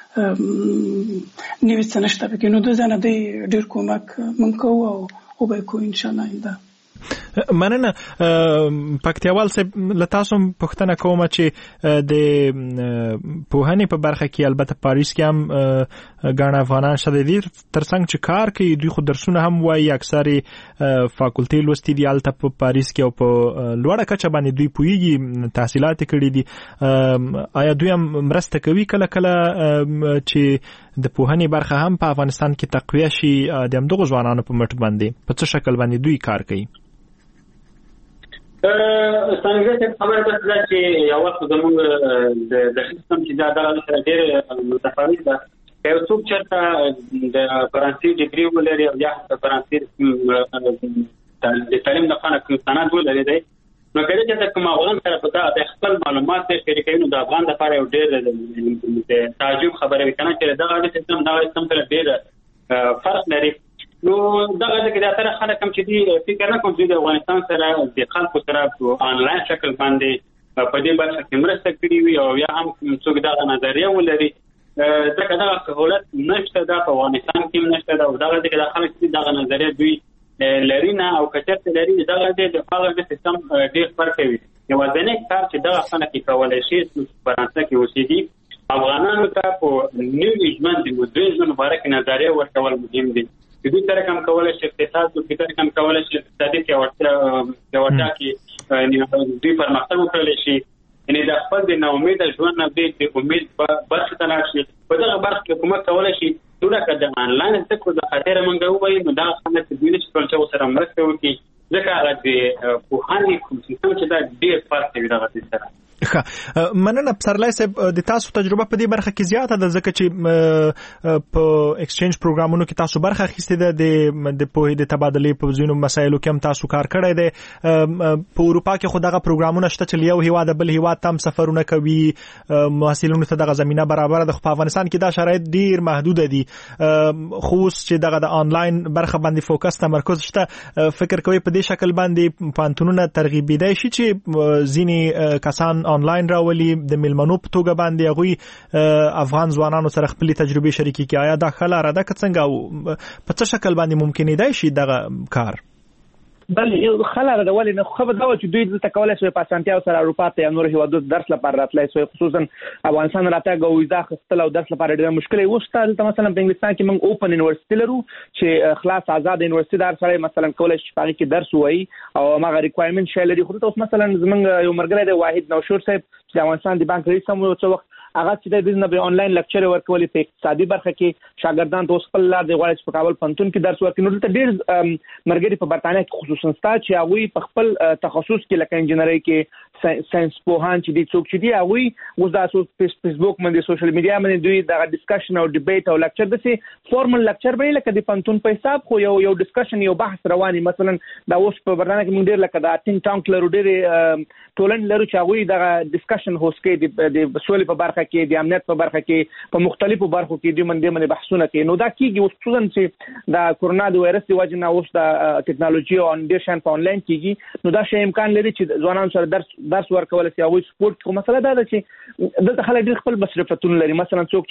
نوي څه نشته پکې نو دوی ځانه دوی ډېر کومک موږ کوو او به کوو انشاءالله آینده. مننه پکتیاوال صاحب له تاسو پوښتنه کوم چې د پوهنې په برخه کې البته پاریس کې هم ګڼ افغانان شته دي ترڅنګ چې کار کوي دوی خو درسونه هم وایي اکثرې فاکولټې لوستي دي هلته په پاریس کې او په لوړه کچه باندې دوی پوهېږي تحصیلات یې کړي دي. آیا دوی هم مرسته کوي کله کله چې د پوهنې برخه هم په افغانستان کې تقویه شي د همدغو ځوانانو په مټ باندې په څه شکل باندې دوی کار کوي؟ څنګه خبره ده چې یو وخت زموږ د سیستم چې دا سره ډېر متفاوت ده. یو څوک چې د فرانسې ډیګري ولري او یا د فرانسې د تعلیم لپاره کوم سند ولري دی نو کله چې کوم افغان سره په د خپل معلومات شریکوي نو د افغان لپاره یو ډېر تعجب خبره وي کنه چې دا سیستم سره ډېر فرق لري. نو دغه کې د تر خلک هم چې دی فکر نه کوم چې د افغانستان سره د خلکو سره په آنلاین شکل باندې په دې برخه کې مرسته کړې وي او یا هم څوک دا نظریه ولري ځکه دا سہولت نشته دا په افغانستان کې نشته دا او دا د خلک چې دا نظریه دوی لري نه او کچته لري دا د هغه سیستم ډېر فرق کوي. یو ځنه کار چې دا خلک کولای شي په فرانسه کې اوسېږي افغانانو ته په نیو ژوند د مدرن مبارک نظریه ورکول مهم دي. دوی سره کوم کولای شي اقتصاد او فکر کوم کولای شي اقتصادي کې دوی پرمختګ وکړي شي یعنی د خپل د ناامید ژوند نه د امید برخه ته راشي. په دغه برخه کې حکومت کولای شي ټول کده آنلاین څه کو د خاطر منګو وي نو دا څنګه چې دوی نشي کولای چې سره مرسته وکړي ځکه هغه د پوهاني کوم سیستم چې دا ډېر فرق کوي دغه سره. مننه پسرلی صاحب د تاسو تجربه په دې برخه کې زیاته ده ځکه چې په ایکسچینج پروګرامونو کې تاسو برخه اخیستې ده د پوهې د تبادلې په ځینو مسایلو کې هم تاسو کار کړی دی. په اروپا کې خو دغه پروګرامونه شته چې یو هیواد بل هیواد ته هم سفرونه کوي محصلینو ته دغه زمینه برابر ده. خو په افغانستان کې دا شرایط ډیر محدود دي خو چې دغه د آنلاین برخه باندې فوکس تمرکز شته. فکر کوي په دې شکل باندې پانتونونه ترغیبیدای شي چې ځینې کسان آنلاین راولي د ملمنو په توګه باندې هغوی افغان ځوانانو سره خپل تجربې شریکي کوي. آیا دا خلا را ده که څنګه په څه شکل باندې ممکن دی شي دغه کار؟ بل خلا را ده ولې نه خو دا چې دوی دلته کولای شي په اسانتیا سره اروپا ته نور هیوادو درس لپاره راتلای شي خصوصا افغانستان راتګ او ویزا خپل او درس لپاره ډېر مشکل وشته. دلته مثلا په انګلستان کې موږ اوپن یونیورسيټي لرو چې خلاص آزاد یونیورسيټي دار سره مثلا کولای شي په کې درس وایي او هغه ریکوایرمنټ شې لري. خو اوس مثلا زمونږ یو مرګره دی واحد نوشور صاحب چې د افغانستان د بانک رئیس هم څو وخت هغه چې د دې نه آنلاین لیکچر ورکولې په اقتصادي برخه کې شاګردان د خپل لار د غواړي په کابل پنتون کې درس ورکړي. نو دلته ډېر مرګري په برتانیا کې خصوصا ستا چې هغه په خپل تخصص کې لکه انجینری کې ساينس پوهان چې دي څوک چې دي هغه اوس د فیسبوک باندې سوشل میډیا باندې دوی د ډسکشن او ډیبیټ او لیکچر د فورمل لیکچر به لکه د پنتون په حساب خو یو ډسکشن یو بحث رواني. مثلا دا اوس په برتانیا کې موږ ډېر لکه د ټینګ ټانک لرو ډېر ټولن لرو چې هغه د ډسکشن هوست کې د سولې په برخه کې د امنیت په برخه کې په مختلفو برخو کې د منډه بحثونه کوي. نو دا کیږي اوس څنګه چې د کورونا د وایرس د وجې نه اوس د ټیکنالوژي او انډیشن په آنلاین کیږي. نو دا شی امکان لري چې ځوانان سره درس ورکول شي او سپورت کوم مسله ده چې دلته خلک ډېر خپل مصرفتونه لري. مثلا څوک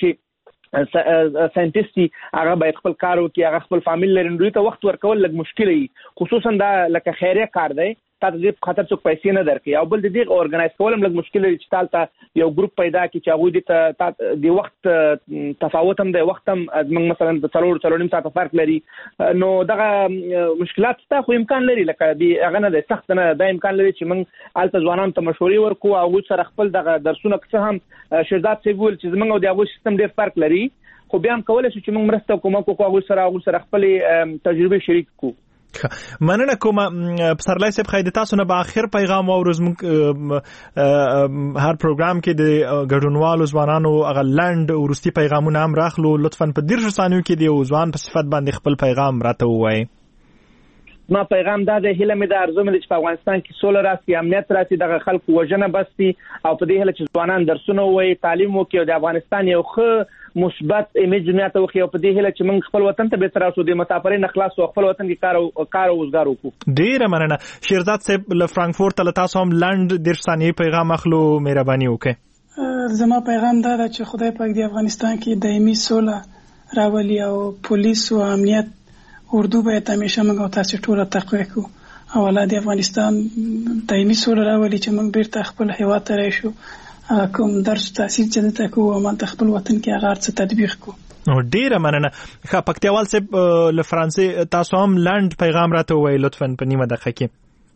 چې ساينټیسټي هغه باید خپل کار وکړي هغه خپل فامیل لري دوی ته وخت ورکول لږ مشکل وي خصوصا دا لکه خیریه کار دی تاسو دې خاطر څوک پیسې نه درکې او بل دې اورګنایز کول هم لږ مشکل دی چې تاسو یو ګروپ پیدا کړئ چې هغه دې د وخت تفاوت هم د وخت هم موږ مثلا د څلورم ساعت فرق لري. نو دغه مشکلات ته خو امکان لري لکه دې هغه نه د سخت نه د امکان لري چې موږ الته ځوانان ته مشورې ورکو او سره خپل دغه درسونه څه هم شهزاد سی ویل چې موږ د هغه سیستم ډېر فرق لري خو بیا هم کولای شو چې موږ مرسته کوو هغه سره خپل تجربه شریک کوو. مننه کوم پسرلی صاحب خیر تاسو نه په اخر پیغام او زموږ هر پروګرام کې د ګډونوالو ځوانانو هغه لند ورستي پیغامونه هم راخلو لطفا په 10 ثانیو کې د ځوان په صفت باندې خپل پیغام راته ووایي. ما پیغام دا د هیله مې د ارزو مې چې په افغانستان کې سوله راسي امنیت راسي دغه خلکو وژنه بسي او په دې هله چې ځوانان درسونه وایي تعلیم وکړي او د افغانستان یو ښه مثبت ایمیج دنیا ته وخی او په دې هله چې موږ خپل وطن ته به تر اوسه د مسافرین خلاص او خپل وطن کې کار او روزګار وکړو. ډیره مننه شیرزاد صاحب له فرانکفورت له تاسو هم لند 10 ثانیې پیغام اخلو مهرباني وکړئ. زما پیغام دا ده چې خدای پاک د افغانستان کې دایمي سوله راولي او پولیس او امنیت اردو باید همیشه موږ تاسو ټول تقویه کوو او الله د افغانستان دایمي سوله راولي چې موږ بیرته خپل هیواد ته راشو کوم درس تحصیل چې ته کوو او مانته خپل وطن کې هغه څه تطبیق کوو. نو ډیره مننه. ښه پکتیوال صاحب له فرانسې تاسو هم لند پیغام راته وایي لطفا په نیمه دقیقه کې.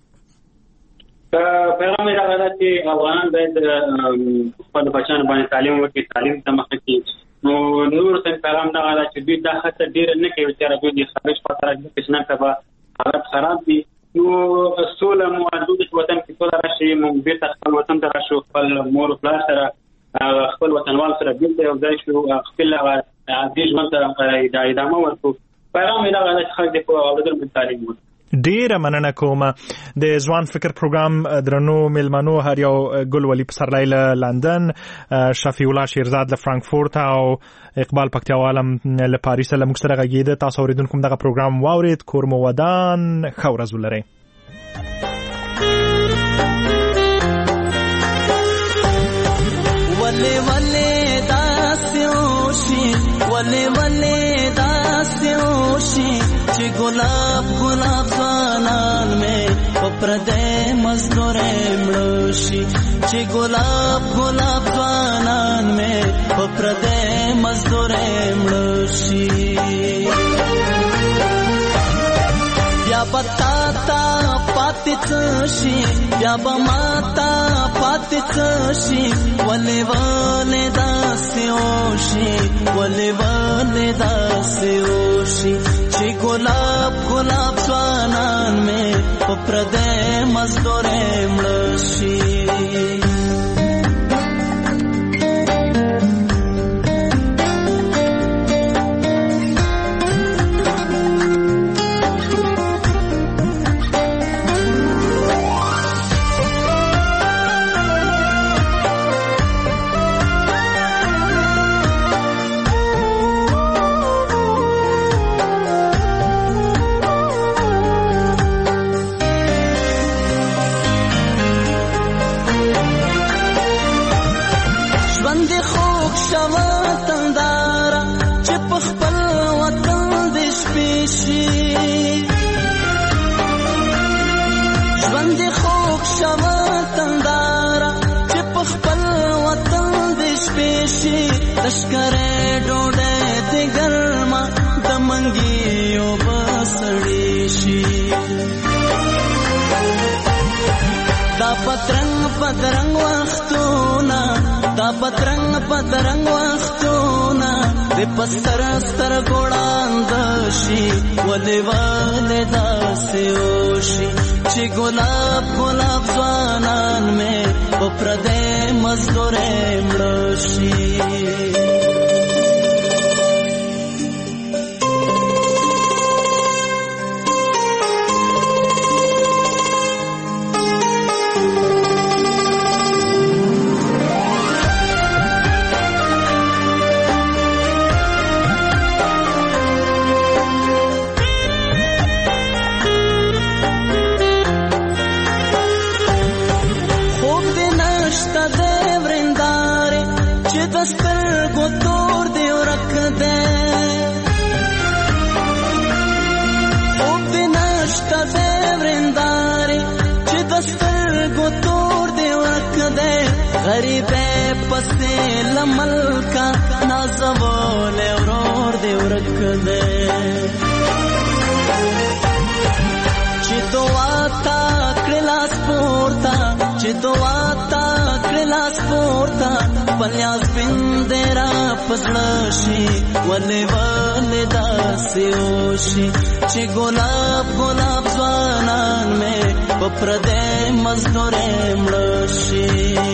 پیغام یې راغلی چې افغانان باید خپل بچیانو باندې تعلیم وکړي تعلیم ته مخه کړي. نو نور څه پیغام دا غواړي چې دوی دا خاطر ډیر نه کوي چې دوی د خارج په طرف کې څنګه حالت خراب دي. نو سوله موجوده وطن کې ټول راشي موږ بیرته خپل وطن ته راشو خپل مور او پلار سره خپل وطنوال سره بیرته یو ځای شو خپل عادي ژوند ته ادامه ورکړو پیغام یې دا دی چې خلک دې په اورېدل باندې تعلیم وکړي. ډیره مننه کوم. د ځوان فکر پروګرام درنو ملمنو هر یو ګل ولی پسرلی له لندن، شفیع الله شیرزاد له فرانکفورت او اقبال پکتیاوالم له پاریس له موږ سره غږیده. تاسو اوریدونکو دغه پروګرام واورید. کور مو ودان، ښه ورځ ولرئ. ولې ولې داسې وشي، ولې ولې داسې وشي چې ګلاب ګلاب ځوانان مې په پردی مزدورۍ مړه شي، چې ګلاب ګلاب ځوانان مې په پردی مزدورۍ مړه شي. بیا به تا ته پاتې څه شي، بیا به ما ته پاتې څه شي، ولې ولې داسې وشي، ولې ولې داسې وشي چې ګلاب ګلاب ځوانان مې په پردی مزدورۍ مړه شي. لشکره ډوډۍ د ګرمه د منګیو بسړې شي، دا پترنګ پترنګ وختونه، دا پترنګ پترنګ وختونه د پستر ستر ګوړاند شي، ولې ولې داسې وشي چې ګلاب ګلاب ځوانان مې په پردی مزدورۍ مړه شي. غریبه پسې لملکا نازول ورور دې ورک دې، چې دعا تا کړلاس پورتا، چې دعا تا کړلاس پورتا پلیاس بندرا پسړ شي، ولې ولې داسې وشي چې ګلاب ګلاب ځوانان مې په پردی مزدورۍ مړه شي.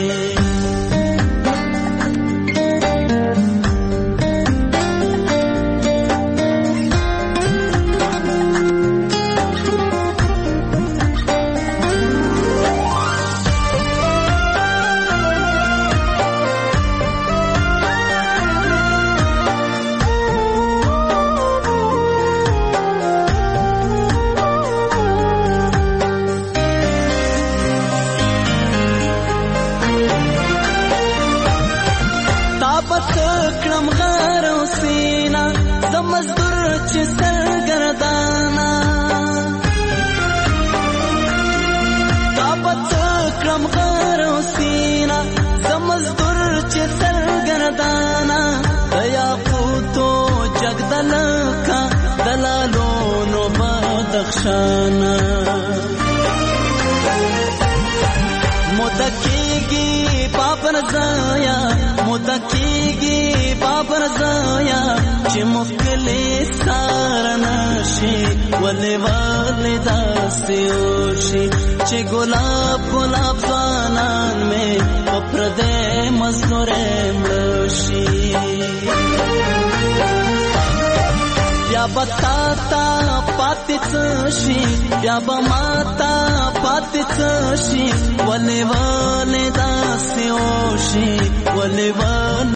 متکیږي پاپر زایا، متکیږي پاپر زایا چې مخکلي سارنا شي، ولې ولې داسې وشي چې ګلاب ګلاب ځوانان مې په پردې مزدورې مړه شي بیا به تا ته پاتې څه شي بیا به ما ته پاتې څه شي ولې داسې وشي ولې